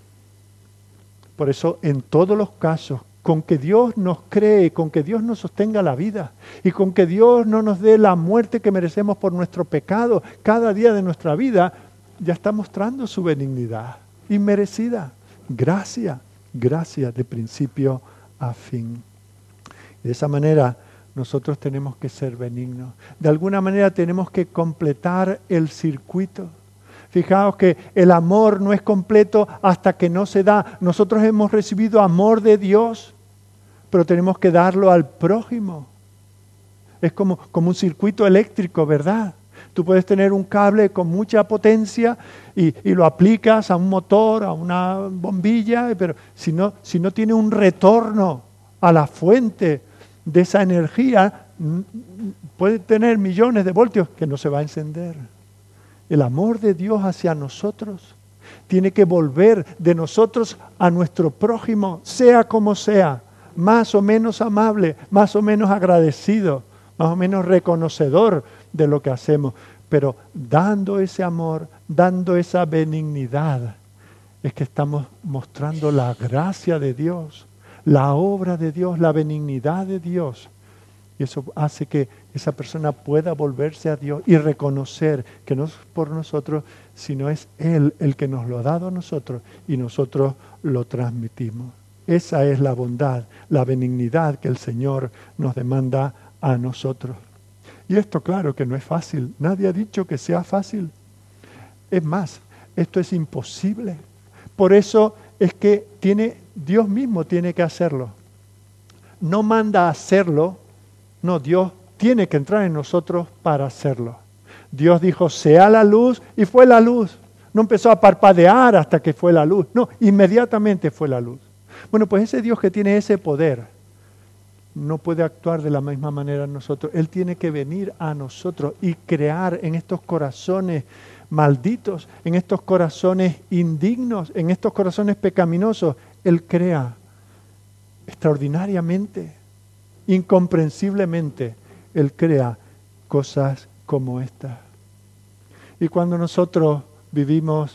Por eso, en todos los casos, con que Dios nos cree, con que Dios nos sostenga la vida y con que Dios no nos dé la muerte que merecemos por nuestro pecado cada día de nuestra vida, ya está mostrando su benignidad inmerecida. Gracia, gracia de principio a fin. De esa manera nosotros tenemos que ser benignos. De alguna manera tenemos que completar el circuito. Fijaos que el amor no es completo hasta que no se da. Nosotros hemos recibido amor de Dios, pero tenemos que darlo al prójimo. Es como, como un circuito eléctrico, ¿verdad? Tú puedes tener un cable con mucha potencia y, y lo aplicas a un motor, a una bombilla, pero si no, si no tiene un retorno a la fuente de esa energía, puede tener millones de voltios que no se va a encender. El amor de Dios hacia nosotros tiene que volver de nosotros a nuestro prójimo, sea como sea, más o menos amable, más o menos agradecido, más o menos reconocedor de lo que hacemos. Pero dando ese amor, dando esa benignidad, es que estamos mostrando la gracia de Dios, la obra de Dios, la benignidad de Dios. Y eso hace que esa persona pueda volverse a Dios y reconocer que no es por nosotros, sino es Él el que nos lo ha dado a nosotros y nosotros lo transmitimos. Esa es la bondad, la benignidad que el Señor nos demanda a nosotros. Y esto claro que no es fácil. Nadie ha dicho que sea fácil. Es más, esto es imposible. Por eso es que tiene, Dios mismo tiene que hacerlo. No manda a hacerlo. No, Dios tiene que entrar en nosotros para hacerlo. Dios dijo, sea la luz, y fue la luz. No empezó a parpadear hasta que fue la luz. No, inmediatamente fue la luz. Bueno, pues ese Dios que tiene ese poder no puede actuar de la misma manera en nosotros. Él tiene que venir a nosotros y crear en estos corazones malditos, en estos corazones indignos, en estos corazones pecaminosos. Él crea extraordinariamente, incomprensiblemente, Él crea cosas como estas. Y cuando nosotros vivimos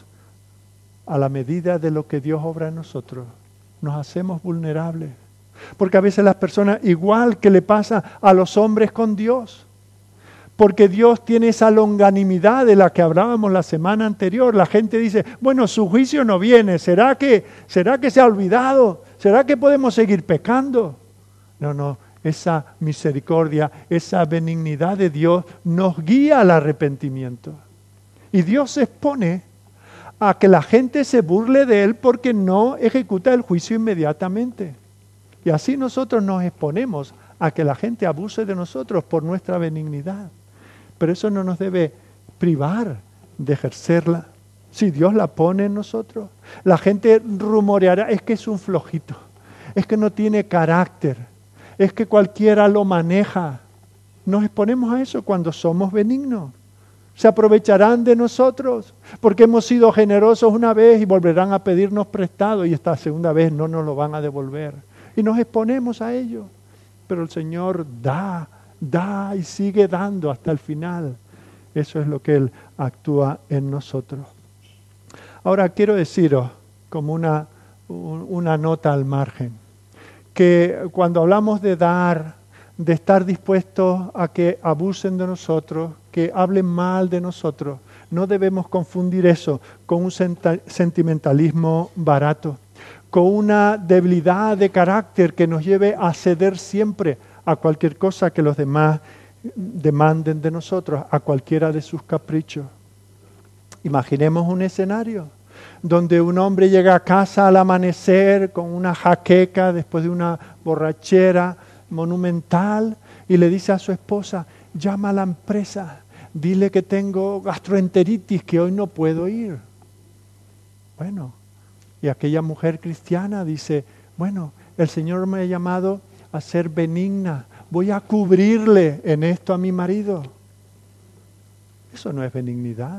a la medida de lo que Dios obra en nosotros, nos hacemos vulnerables. Porque a veces las personas, igual que le pasa a los hombres con Dios, porque Dios tiene esa longanimidad de la que hablábamos la semana anterior. La gente dice, bueno, su juicio no viene, ¿será que, será que se ha olvidado? ¿Será que podemos seguir pecando? No, no, esa misericordia, esa benignidad de Dios nos guía al arrepentimiento. Y Dios se expone a que la gente se burle de Él porque no ejecuta el juicio inmediatamente. Y así nosotros nos exponemos a que la gente abuse de nosotros por nuestra benignidad. Pero eso no nos debe privar de ejercerla. Si Dios la pone en nosotros, la gente rumoreará, es que es un flojito, es que no tiene carácter, es que cualquiera lo maneja. Nos exponemos a eso cuando somos benignos. Se aprovecharán de nosotros porque hemos sido generosos una vez y volverán a pedirnos prestado y esta segunda vez no nos lo van a devolver. Y nos exponemos a ello. Pero el Señor da, da y sigue dando hasta el final. Eso es lo que Él actúa en nosotros. Ahora quiero deciros, como una, una nota al margen, que cuando hablamos de dar, de estar dispuestos a que abusen de nosotros, que hablen mal de nosotros, no debemos confundir eso con un sentimentalismo barato, con una debilidad de carácter que nos lleve a ceder siempre a cualquier cosa que los demás demanden de nosotros, a cualquiera de sus caprichos. Imaginemos un escenario donde un hombre llega a casa al amanecer con una jaqueca después de una borrachera monumental y le dice a su esposa, llama a la empresa, dile que tengo gastroenteritis, que hoy no puedo ir. Bueno, y aquella mujer cristiana dice, bueno, el Señor me ha llamado a ser benigna, voy a cubrirle en esto a mi marido. Eso no es benignidad.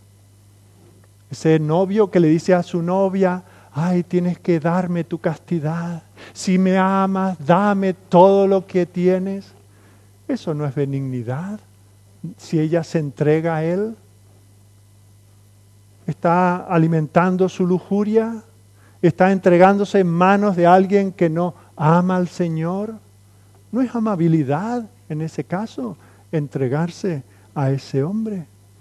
Ese novio que le dice a su novia, ay, tienes que darme tu castidad. Si me amas, dame todo lo que tienes. Eso no es benignidad. Si ella se entrega a él, está alimentando su lujuria, está entregándose en manos de alguien que no ama al Señor. No es amabilidad, en ese caso, entregarse a ese hombre.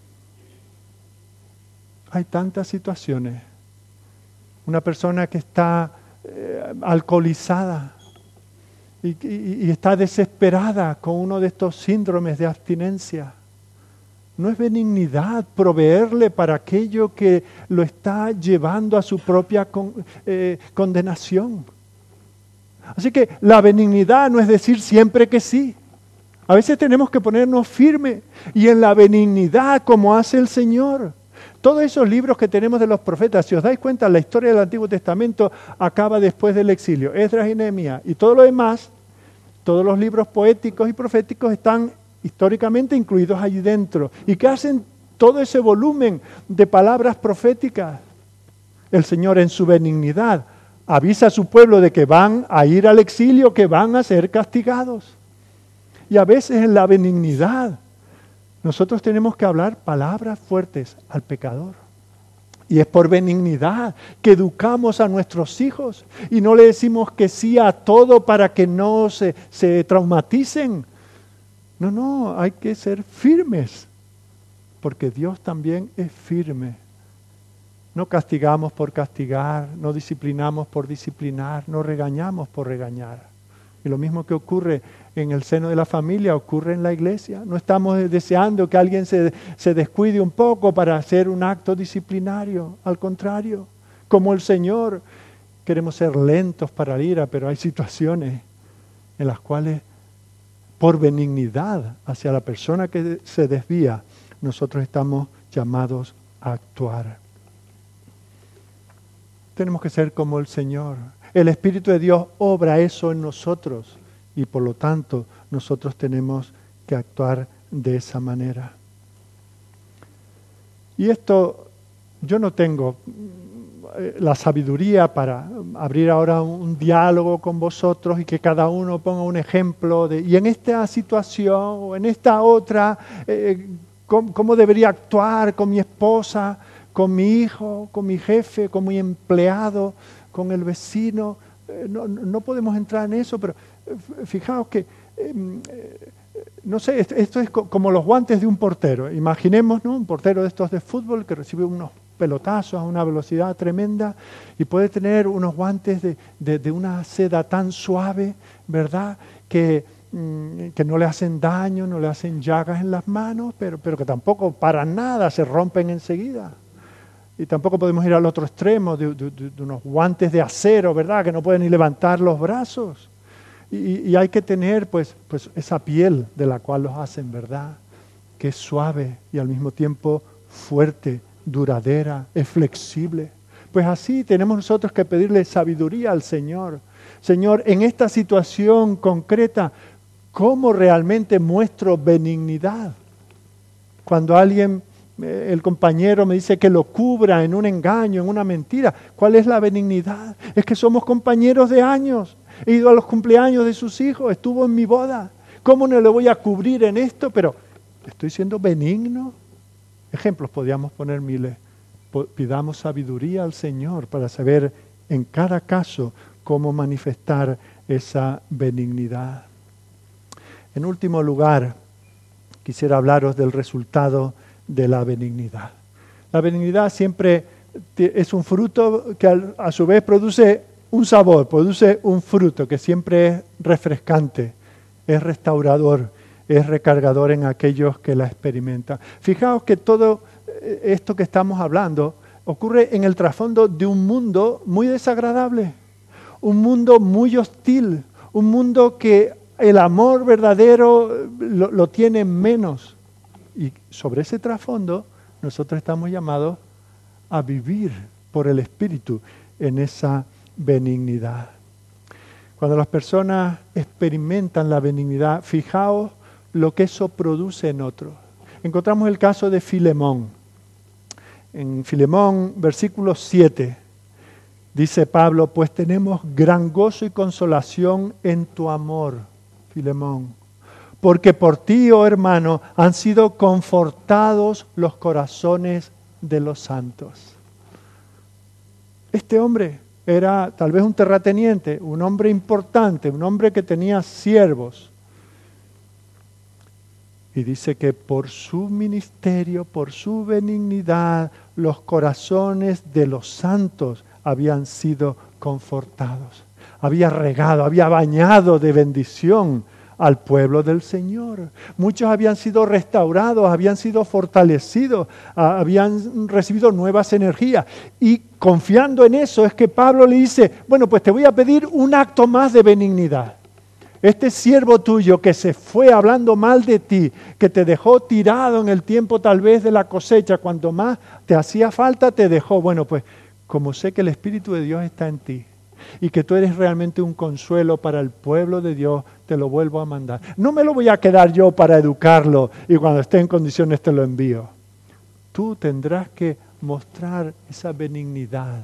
Hay tantas situaciones. Una persona que está eh, alcoholizada y, y, y está desesperada con uno de estos síndromes de abstinencia. No es benignidad proveerle para aquello que lo está llevando a su propia con, eh, condenación. Así que la benignidad no es decir siempre que sí. A veces tenemos que ponernos firmes y en la benignidad como hace el Señor. Todos esos libros que tenemos de los profetas, si os dais cuenta, la historia del Antiguo Testamento acaba después del exilio. Esdras y Nehemías y todo lo demás, todos los libros poéticos y proféticos están históricamente incluidos allí dentro. ¿Y qué hacen todo ese volumen de palabras proféticas? El Señor en su benignidad avisa a su pueblo de que van a ir al exilio, que van a ser castigados. Y a veces en la benignidad nosotros tenemos que hablar palabras fuertes al pecador. Y es por benignidad que educamos a nuestros hijos y no le decimos que sí a todo para que no se, se traumaticen. No, no, hay que ser firmes, porque Dios también es firme. No castigamos por castigar, no disciplinamos por disciplinar, no regañamos por regañar. Y lo mismo que ocurre en el seno de la familia, ocurre en la iglesia. No estamos deseando que alguien se, se descuide un poco para hacer un acto disciplinario. Al contrario, como el Señor, queremos ser lentos para la ira, pero hay situaciones en las cuales, por benignidad hacia la persona que se desvía, nosotros estamos llamados a actuar. Tenemos que ser como el Señor. El Espíritu de Dios obra eso en nosotros y por lo tanto nosotros tenemos que actuar de esa manera. Y esto, yo no tengo la sabiduría para abrir ahora un diálogo con vosotros y que cada uno ponga un ejemplo de, y en esta situación o en esta otra, eh, ¿cómo, cómo debería actuar con mi esposa, con mi hijo, con mi jefe, con mi empleado, con el vecino? Eh, no, no podemos entrar en eso, pero eh, fijaos que, eh, no sé, esto, esto es co- como los guantes de un portero. Imaginemos, ¿no?, un portero de estos de fútbol que recibe unos pelotazos a una velocidad tremenda y puede tener unos guantes de, de, de una seda tan suave, ¿verdad?, que, mm, que no le hacen daño, no le hacen llagas en las manos, pero, pero que tampoco para nada se rompen enseguida. Y tampoco podemos ir al otro extremo de, de, de unos guantes de acero, ¿verdad?, que no pueden ni levantar los brazos. Y, y hay que tener pues, pues esa piel de la cual los hacen, ¿verdad?, que es suave y al mismo tiempo fuerte, duradera, es flexible. Pues así tenemos nosotros que pedirle sabiduría al Señor. Señor, en esta situación concreta, ¿cómo realmente muestro benignidad? Cuando alguien, eh, el compañero me dice que lo cubra en un engaño, en una mentira, ¿cuál es la benignidad? Es que somos compañeros de años. He ido a los cumpleaños de sus hijos, estuvo en mi boda. ¿Cómo no le voy a cubrir en esto? Pero, ¿estoy siendo benigno? Ejemplos podríamos poner miles. Pidamos sabiduría al Señor para saber en cada caso cómo manifestar esa benignidad. En último lugar, quisiera hablaros del resultado de la benignidad. La benignidad siempre es un fruto que a su vez produce un sabor, produce un fruto que siempre es refrescante, es restaurador, es recargador en aquellos que la experimentan. Fijaos que todo esto que estamos hablando ocurre en el trasfondo de un mundo muy desagradable, un mundo muy hostil, un mundo que el amor verdadero lo, lo tiene menos. Y sobre ese trasfondo nosotros estamos llamados a vivir por el Espíritu en esa benignidad. Cuando las personas experimentan la benignidad, fijaos lo que eso produce en otros. Encontramos el caso de Filemón. En Filemón, versículo siete, dice Pablo, pues tenemos gran gozo y consolación en tu amor, Filemón, porque por ti, oh hermano, han sido confortados los corazones de los santos. Este hombre era tal vez un terrateniente, un hombre importante, un hombre que tenía siervos. Y dice que por su ministerio, por su benignidad, los corazones de los santos habían sido confortados. Había regado, había bañado de bendición al pueblo del Señor. Muchos habían sido restaurados, habían sido fortalecidos, habían recibido nuevas energías. Y confiando en eso es que Pablo le dice, bueno, pues te voy a pedir un acto más de benignidad. Este siervo tuyo que se fue hablando mal de ti, que te dejó tirado en el tiempo tal vez de la cosecha, cuando más te hacía falta te dejó. Bueno, pues como sé que el Espíritu de Dios está en ti y que tú eres realmente un consuelo para el pueblo de Dios, te lo vuelvo a mandar. No me lo voy a quedar yo para educarlo y cuando esté en condiciones te lo envío. Tú tendrás que mostrar esa benignidad.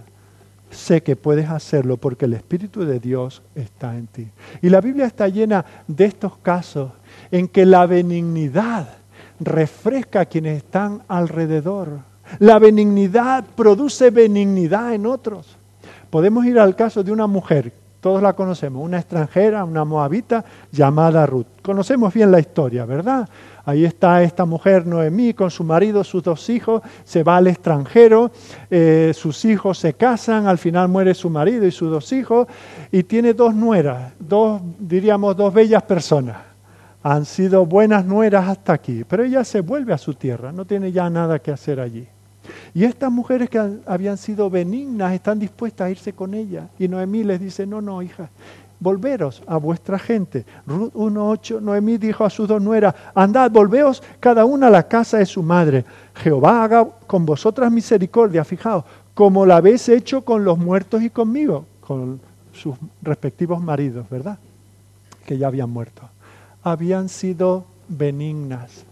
Sé que puedes hacerlo porque el Espíritu de Dios está en ti. Y la Biblia está llena de estos casos en que la benignidad refresca a quienes están alrededor. La benignidad produce benignidad en otros. Podemos ir al caso de una mujer, todos la conocemos, una extranjera, una moabita llamada Ruth. Conocemos bien la historia, ¿verdad? Ahí está esta mujer Noemí con su marido, sus dos hijos, se va al extranjero, eh, sus hijos se casan, al final muere su marido y sus dos hijos, y tiene dos nueras, dos, diríamos, dos bellas personas. Han sido buenas nueras hasta aquí, pero ella se vuelve a su tierra, no tiene ya nada que hacer allí. Y estas mujeres que habían sido benignas están dispuestas a irse con ella. Y Noemí les dice, no, no, hija, volveros a vuestra gente. Ruth uno ocho, Noemí dijo a sus dos nueras, andad, volveos cada una a la casa de su madre. Jehová haga con vosotras misericordia, fijaos, como la habéis hecho con los muertos y conmigo, con sus respectivos maridos, ¿verdad? Que ya habían muerto. Habían sido benignas.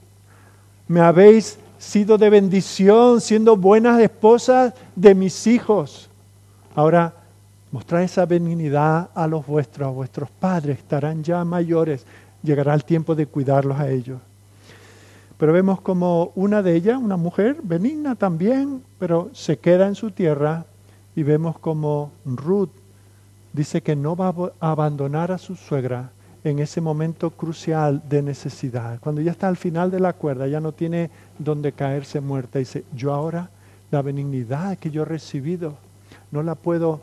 Me habéis sido de bendición, siendo buenas esposas de mis hijos. Ahora, mostrad esa benignidad a los vuestros, a vuestros padres, estarán ya mayores, llegará el tiempo de cuidarlos a ellos. Pero vemos como una de ellas, una mujer benigna también, pero se queda en su tierra, y vemos como Ruth dice que no va a abandonar a su suegra en ese momento crucial de necesidad. Cuando ya está al final de la cuerda, ya no tiene donde caerse muerta. Dice, yo ahora la benignidad que yo he recibido no la puedo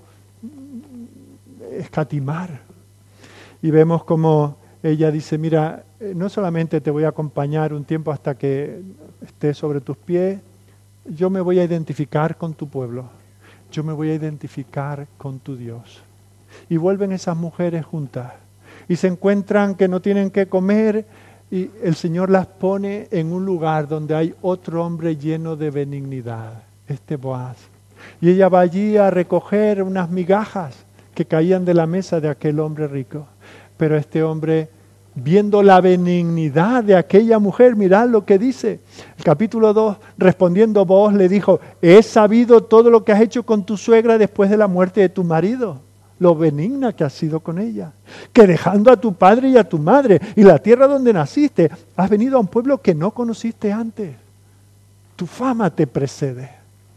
escatimar. Y vemos como ella dice, mira, no solamente te voy a acompañar un tiempo hasta que estés sobre tus pies, yo me voy a identificar con tu pueblo, yo me voy a identificar con tu Dios. Y vuelven esas mujeres juntas. Y se encuentran que no tienen qué comer y el Señor las pone en un lugar donde hay otro hombre lleno de benignidad, este Boaz. Y ella va allí a recoger unas migajas que caían de la mesa de aquel hombre rico. Pero este hombre, viendo la benignidad de aquella mujer, mirad lo que dice. El capítulo dos, respondiendo Booz le dijo, he sabido todo lo que has hecho con tu suegra después de la muerte de tu marido, lo benigna que has sido con ella, que dejando a tu padre y a tu madre y la tierra donde naciste, has venido a un pueblo que no conociste antes. Tu fama te precede.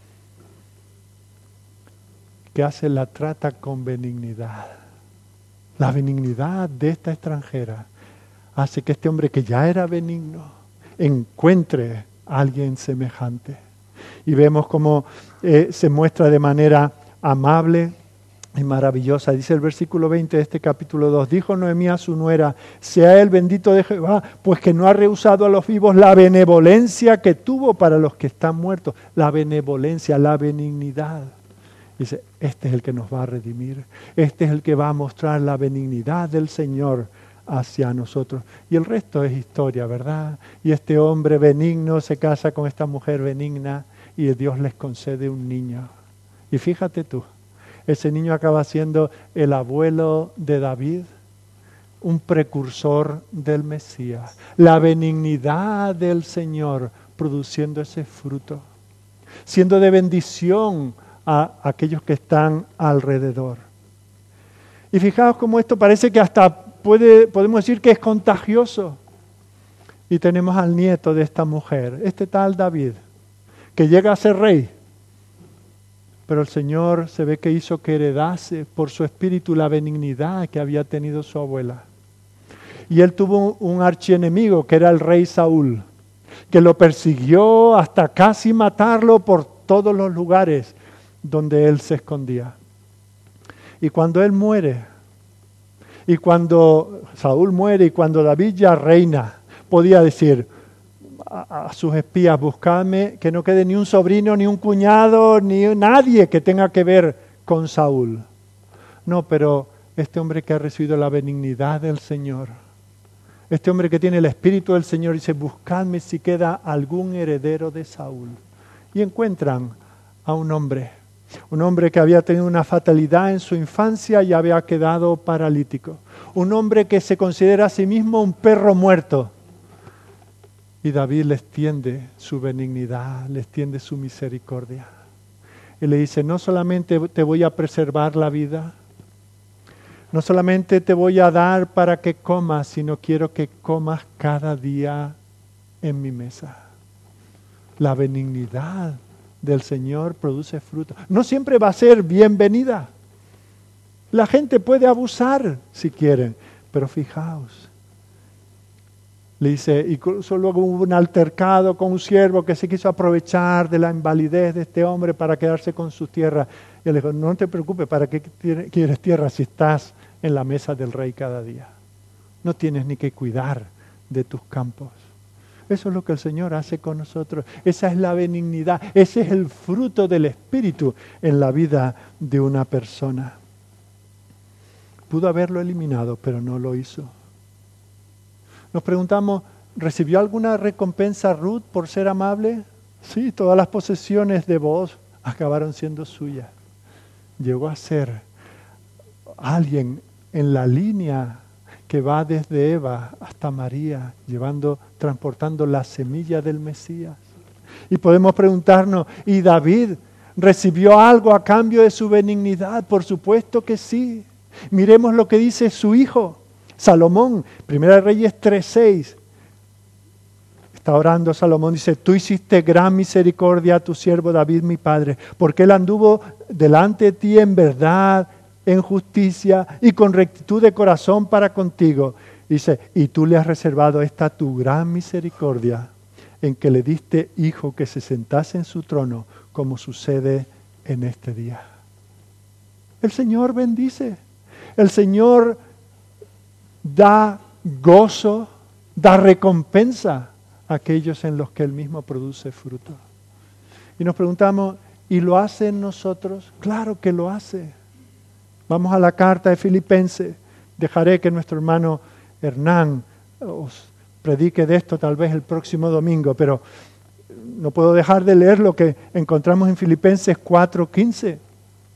¿Qué hace? La trata con benignidad. La benignidad de esta extranjera hace que este hombre que ya era benigno encuentre a alguien semejante. Y vemos cómo eh, se muestra de manera amable y maravillosa. Dice el versículo veinte de este capítulo dos, dijo Noemí a su nuera, sea el bendito de Jehová, pues que no ha rehusado a los vivos la benevolencia que tuvo para los que están muertos. La benevolencia, la benignidad. Dice, este es el que nos va a redimir. Este es el que va a mostrar la benignidad del Señor hacia nosotros. Y el resto es historia, ¿verdad? Y este hombre benigno se casa con esta mujer benigna y Dios les concede un niño. Y fíjate tú, ese niño acaba siendo el abuelo de David, un precursor del Mesías. La benignidad del Señor produciendo ese fruto, siendo de bendición a aquellos que están alrededor. Y fijaos cómo esto parece que hasta puede, podemos decir que es contagioso. Y tenemos al nieto de esta mujer, este tal David, que llega a ser rey. Pero el Señor se ve que hizo que heredase por su espíritu la benignidad que había tenido su abuela. Y él tuvo un archienemigo que era el rey Saúl, que lo persiguió hasta casi matarlo por todos los lugares donde él se escondía. Y cuando él muere, y cuando Saúl muere, y cuando David ya reina, podía decir a, a sus espías, buscadme que no quede ni un sobrino, ni un cuñado, ni nadie que tenga que ver con Saúl. No, pero este hombre que ha recibido la benignidad del Señor, este hombre que tiene el Espíritu del Señor, dice, buscadme si queda algún heredero de Saúl. Y encuentran a un hombre, un hombre que había tenido una fatalidad en su infancia y había quedado paralítico. Un hombre que se considera a sí mismo un perro muerto. Y David les tiende su benignidad, les tiende su misericordia. Y le dice, no solamente te voy a preservar la vida, no solamente te voy a dar para que comas, sino quiero que comas cada día en mi mesa. La benignidad del Señor produce fruto. No siempre va a ser bienvenida. La gente puede abusar si quieren, pero fijaos. Le dice, incluso luego hubo un altercado con un siervo que se quiso aprovechar de la invalidez de este hombre para quedarse con su tierra. Y él le dijo, no te preocupes, ¿para qué quieres tierra si estás en la mesa del rey cada día? No tienes ni que cuidar de tus campos. Eso es lo que el Señor hace con nosotros. Esa es la benignidad. Ese es el fruto del Espíritu en la vida de una persona. Pudo haberlo eliminado, pero no lo hizo. Nos preguntamos, ¿recibió alguna recompensa Ruth por ser amable? Sí, todas las posesiones de Booz acabaron siendo suyas. Llegó a ser alguien en la línea que va desde Eva hasta María, llevando, transportando la semilla del Mesías. Y podemos preguntarnos, ¿y David recibió algo a cambio de su benignidad? Por supuesto que sí. Miremos lo que dice su hijo, Salomón, Primera de Reyes tres seis. Está orando Salomón, dice, tú hiciste gran misericordia a tu siervo David, mi padre, porque él anduvo delante de ti en verdad, en justicia y con rectitud de corazón para contigo. Dice, y tú le has reservado esta tu gran misericordia en que le diste hijo que se sentase en su trono, como sucede en este día. El Señor bendice. El Señor da gozo, da recompensa a aquellos en los que Él mismo produce fruto. Y nos preguntamos, ¿y lo hace en nosotros? Claro que lo hace. Vamos a la carta de Filipenses. Dejaré que nuestro hermano Hernán os predique de esto tal vez el próximo domingo, pero no puedo dejar de leer lo que encontramos en Filipenses cuatro quince,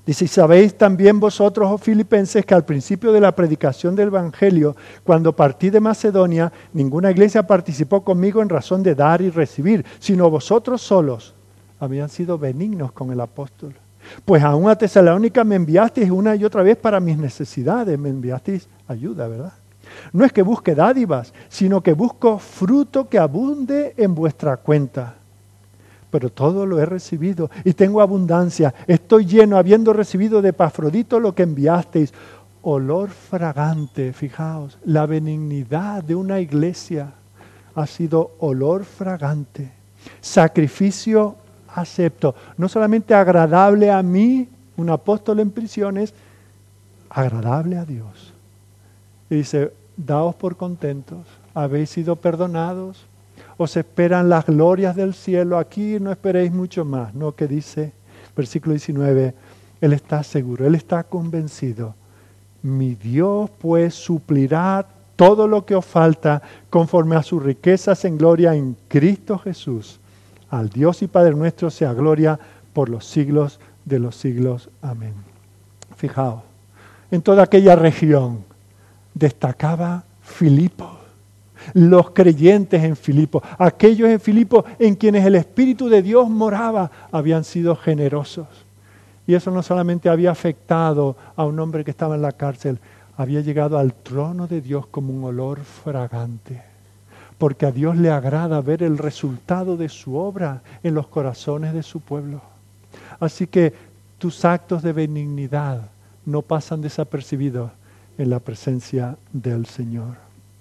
Dice, y sabéis también vosotros, oh filipenses, que al principio de la predicación del Evangelio, cuando partí de Macedonia, ninguna iglesia participó conmigo en razón de dar y recibir, sino vosotros solos habían sido benignos con el apóstol. Pues aún a Tesalónica me enviasteis una y otra vez para mis necesidades, me enviasteis ayuda, ¿verdad? No es que busque dádivas, sino que busco fruto que abunde en vuestra cuenta. Pero todo lo he recibido y tengo abundancia. Estoy lleno, habiendo recibido de Epafrodito lo que enviasteis. Olor fragante, fijaos, la benignidad de una iglesia ha sido olor fragante. Sacrificio acepto. No solamente agradable a mí, un apóstol en prisiones, agradable a Dios. Y dice, daos por contentos, habéis sido perdonados. Os esperan las glorias del cielo. Aquí no esperéis mucho más. No, que dice, versículo diecinueve, Él está seguro, Él está convencido. Mi Dios pues suplirá todo lo que os falta conforme a sus riquezas en gloria en Cristo Jesús. Al Dios y Padre nuestro sea gloria por los siglos de los siglos. Amén. Fijaos, en toda aquella región destacaba Filipo. Los creyentes en Filipo, aquellos en Filipo en quienes el Espíritu de Dios moraba, habían sido generosos. Y eso no solamente había afectado a un hombre que estaba en la cárcel, había llegado al trono de Dios como un olor fragante. Porque a Dios le agrada ver el resultado de su obra en los corazones de su pueblo. Así que tus actos de benignidad no pasan desapercibidos en la presencia del Señor.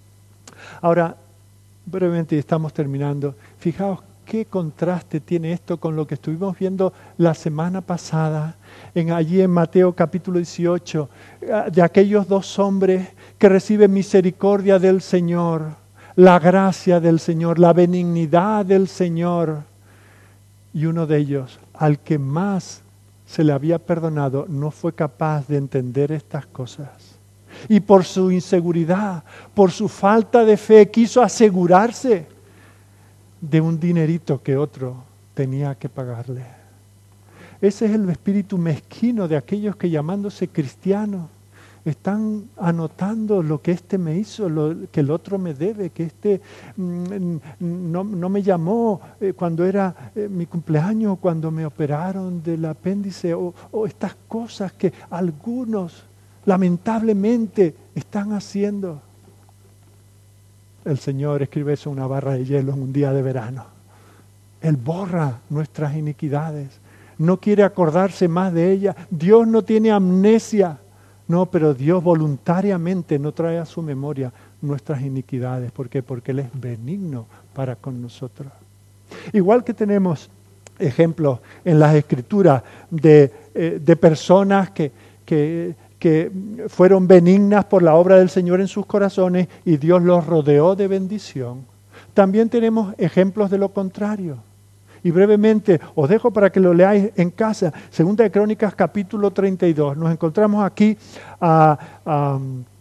Ahora, brevemente estamos terminando. Fijaos qué contraste tiene esto con lo que estuvimos viendo la semana pasada, en, allí en Mateo capítulo dieciocho, de aquellos dos hombres que reciben misericordia del Señor, la gracia del Señor, la benignidad del Señor. Y uno de ellos, al que más se le había perdonado, no fue capaz de entender estas cosas. Y por su inseguridad, por su falta de fe, quiso asegurarse de un dinerito que otro tenía que pagarle. Ese es el espíritu mezquino de aquellos que, llamándose cristianos, están anotando lo que este me hizo, lo que el otro me debe, que este mm, no, no me llamó eh, cuando era eh, mi cumpleaños, cuando me operaron del apéndice, o, o estas cosas que algunos lamentablemente están haciendo. El Señor escribe eso en una barra de hielo en un día de verano. Él borra nuestras iniquidades. No quiere acordarse más de ellas. Dios no tiene amnesia. No, pero Dios voluntariamente no trae a su memoria nuestras iniquidades. ¿Por qué? Porque Él es benigno para con nosotros. Igual que tenemos ejemplos en las Escrituras de, eh, de personas que... que que fueron benignas por la obra del Señor en sus corazones y Dios los rodeó de bendición. También tenemos ejemplos de lo contrario. Y brevemente os dejo para que lo leáis en casa. Segunda de Crónicas capítulo treinta y dos. Nos encontramos aquí a, a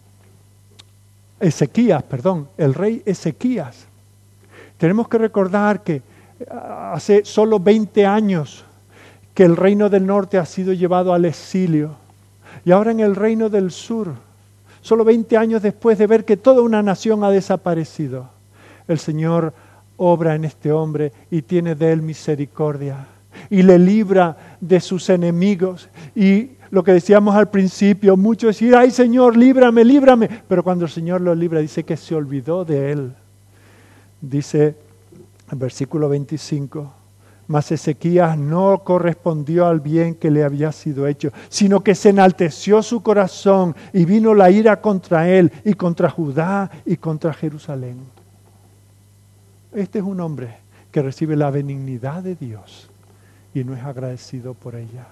Ezequías, perdón, el rey Ezequías. Tenemos que recordar que hace solo veinte años que el reino del norte ha sido llevado al exilio. Y ahora en el reino del sur, solo veinte años después de ver que toda una nación ha desaparecido, el Señor obra en este hombre y tiene de él misericordia. Y le libra de sus enemigos. Y lo que decíamos al principio, muchos decían, ay Señor, líbrame, líbrame. Pero cuando el Señor lo libra, dice que se olvidó de él. Dice en versículo veinticinco, mas Ezequías no correspondió al bien que le había sido hecho, sino que se enalteció su corazón y vino la ira contra él y contra Judá y contra Jerusalén. Este es un hombre que recibe la benignidad de Dios y no es agradecido por ella.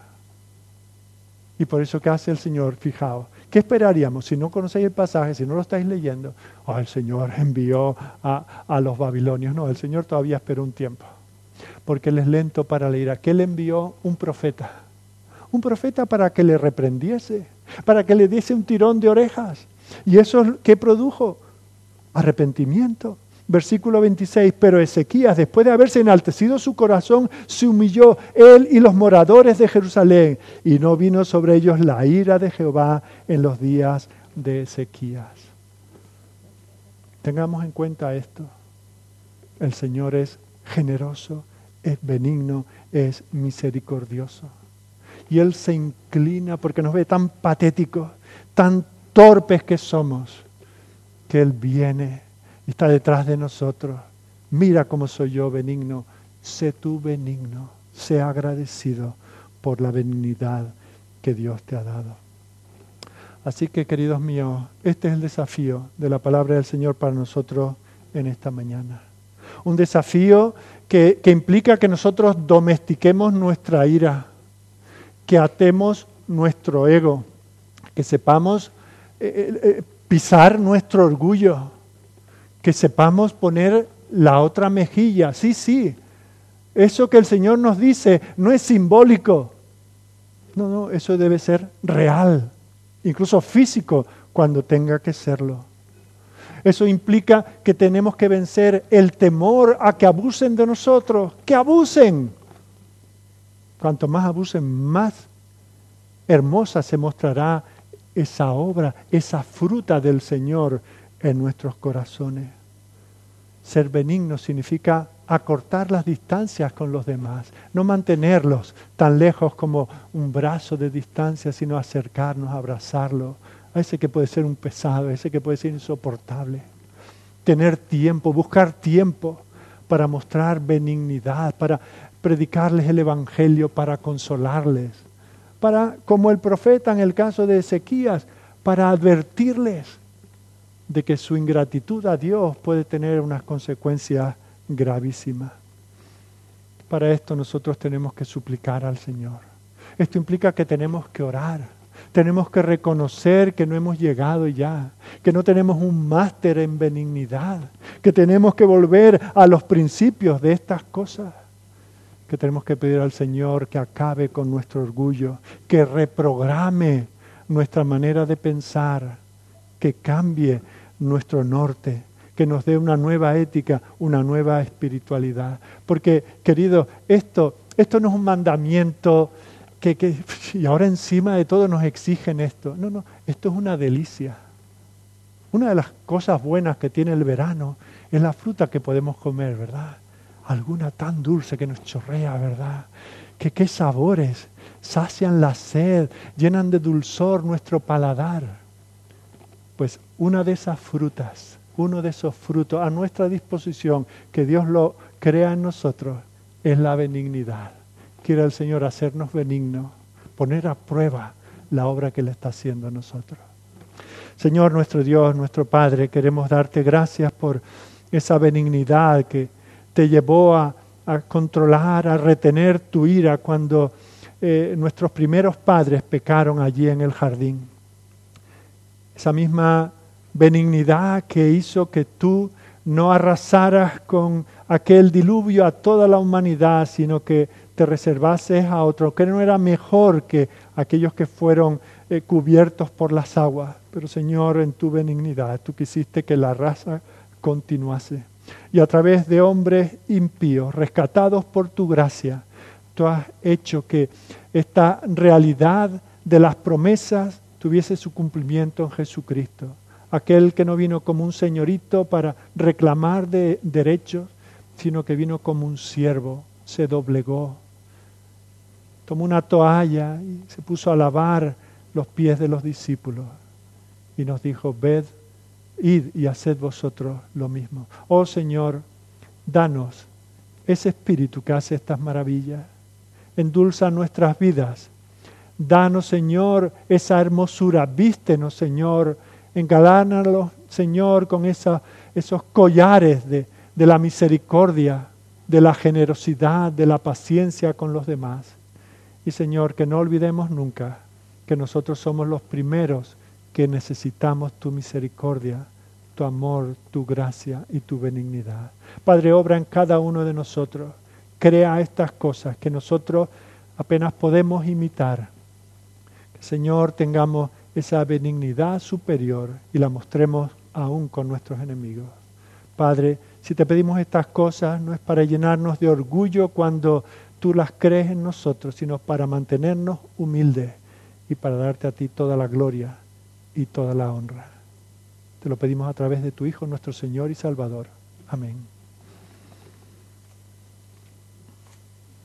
Y por eso, ¿qué hace el Señor? Fijaos, ¿qué esperaríamos si no conocéis el pasaje, si no lo estáis leyendo? Oh, el Señor envió a, a los babilonios. No, el Señor todavía esperó un tiempo. Porque Él es lento para la ira. ¿Qué le envió? Un profeta. Un profeta para que le reprendiese, para que le diese un tirón de orejas. ¿Y eso qué produjo? Arrepentimiento. Versículo veintiséis, pero Ezequías, después de haberse enaltecido su corazón, se humilló él y los moradores de Jerusalén, y no vino sobre ellos la ira de Jehová en los días de Ezequías. Tengamos en cuenta esto. El Señor es generoso, es benigno, es misericordioso. Y Él se inclina porque nos ve tan patéticos, tan torpes que somos, que Él viene y está detrás de nosotros. Mira cómo soy yo benigno. Sé tú benigno. Sé agradecido por la benignidad que Dios te ha dado. Así que, queridos míos, este es el desafío de la palabra del Señor para nosotros en esta mañana. Un desafío que, que implica que nosotros domestiquemos nuestra ira, que atemos nuestro ego, que sepamos eh, eh, pisar nuestro orgullo, que sepamos poner la otra mejilla. Sí, sí, eso que el Señor nos dice no es simbólico. No, no, eso debe ser real, incluso físico, cuando tenga que serlo. Eso implica que tenemos que vencer el temor a que abusen de nosotros. ¡Que abusen! Cuanto más abusen, más hermosa se mostrará esa obra, esa fruta del Señor en nuestros corazones. Ser benigno significa acortar las distancias con los demás, no mantenerlos tan lejos como un brazo de distancia, sino acercarnos, abrazarlos, a ese que puede ser un pesado, a ese que puede ser insoportable. Tener tiempo, buscar tiempo para mostrar benignidad, para predicarles el Evangelio, para consolarles, para, como el profeta en el caso de Ezequías, para advertirles de que su ingratitud a Dios puede tener unas consecuencias gravísimas. Para esto nosotros tenemos que suplicar al Señor. Esto implica que tenemos que orar, tenemos que reconocer que no hemos llegado ya, que no tenemos un máster en benignidad, que tenemos que volver a los principios de estas cosas, que tenemos que pedir al Señor que acabe con nuestro orgullo, que reprograme nuestra manera de pensar, que cambie nuestro norte, que nos dé una nueva ética, una nueva espiritualidad. Porque, querido, esto, esto no es un mandamiento que, que, y ahora encima de todo nos exigen esto. No, no, esto es una delicia. Una de las cosas buenas que tiene el verano es la fruta que podemos comer, ¿verdad? Alguna tan dulce que nos chorrea, ¿verdad? Que qué sabores, sacian la sed, llenan de dulzor nuestro paladar. Pues una de esas frutas, uno de esos frutos a nuestra disposición, que Dios lo crea en nosotros, es la benignidad. Quiere el Señor hacernos benignos, poner a prueba la obra que Él está haciendo en nosotros. Señor, nuestro Dios, nuestro Padre, queremos darte gracias por esa benignidad que te llevó a, a controlar, a retener tu ira cuando eh, nuestros primeros padres pecaron allí en el jardín. Esa misma benignidad que hizo que tú no arrasaras con aquel diluvio a toda la humanidad, sino que te reservases a otro, que no era mejor que aquellos que fueron eh, cubiertos por las aguas. Pero Señor, en tu benignidad, tú quisiste que la raza continuase. Y a través de hombres impíos, rescatados por tu gracia, tú has hecho que esta realidad de las promesas tuviese su cumplimiento en Jesucristo. Aquel que no vino como un señorito para reclamar de derechos, sino que vino como un siervo, se doblegó, tomó una toalla y se puso a lavar los pies de los discípulos y nos dijo: ved, id y haced vosotros lo mismo. Oh Señor, danos ese espíritu que hace estas maravillas, endulza nuestras vidas. Danos, Señor, esa hermosura. Vístenos, Señor. Engalánalos, Señor, con esa, esos collares de, de la misericordia, de la generosidad, de la paciencia con los demás. Y, Señor, que no olvidemos nunca que nosotros somos los primeros que necesitamos tu misericordia, tu amor, tu gracia y tu benignidad. Padre, obra en cada uno de nosotros. Crea estas cosas que nosotros apenas podemos imitar. Señor, tengamos esa benignidad superior y la mostremos aún con nuestros enemigos. Padre, Si te pedimos estas cosas, no es para llenarnos de orgullo cuando tú las crees en nosotros, sino para mantenernos humildes y para darte a ti toda la gloria y toda la honra. Te lo pedimos a través de tu Hijo, nuestro Señor y Salvador. Amén.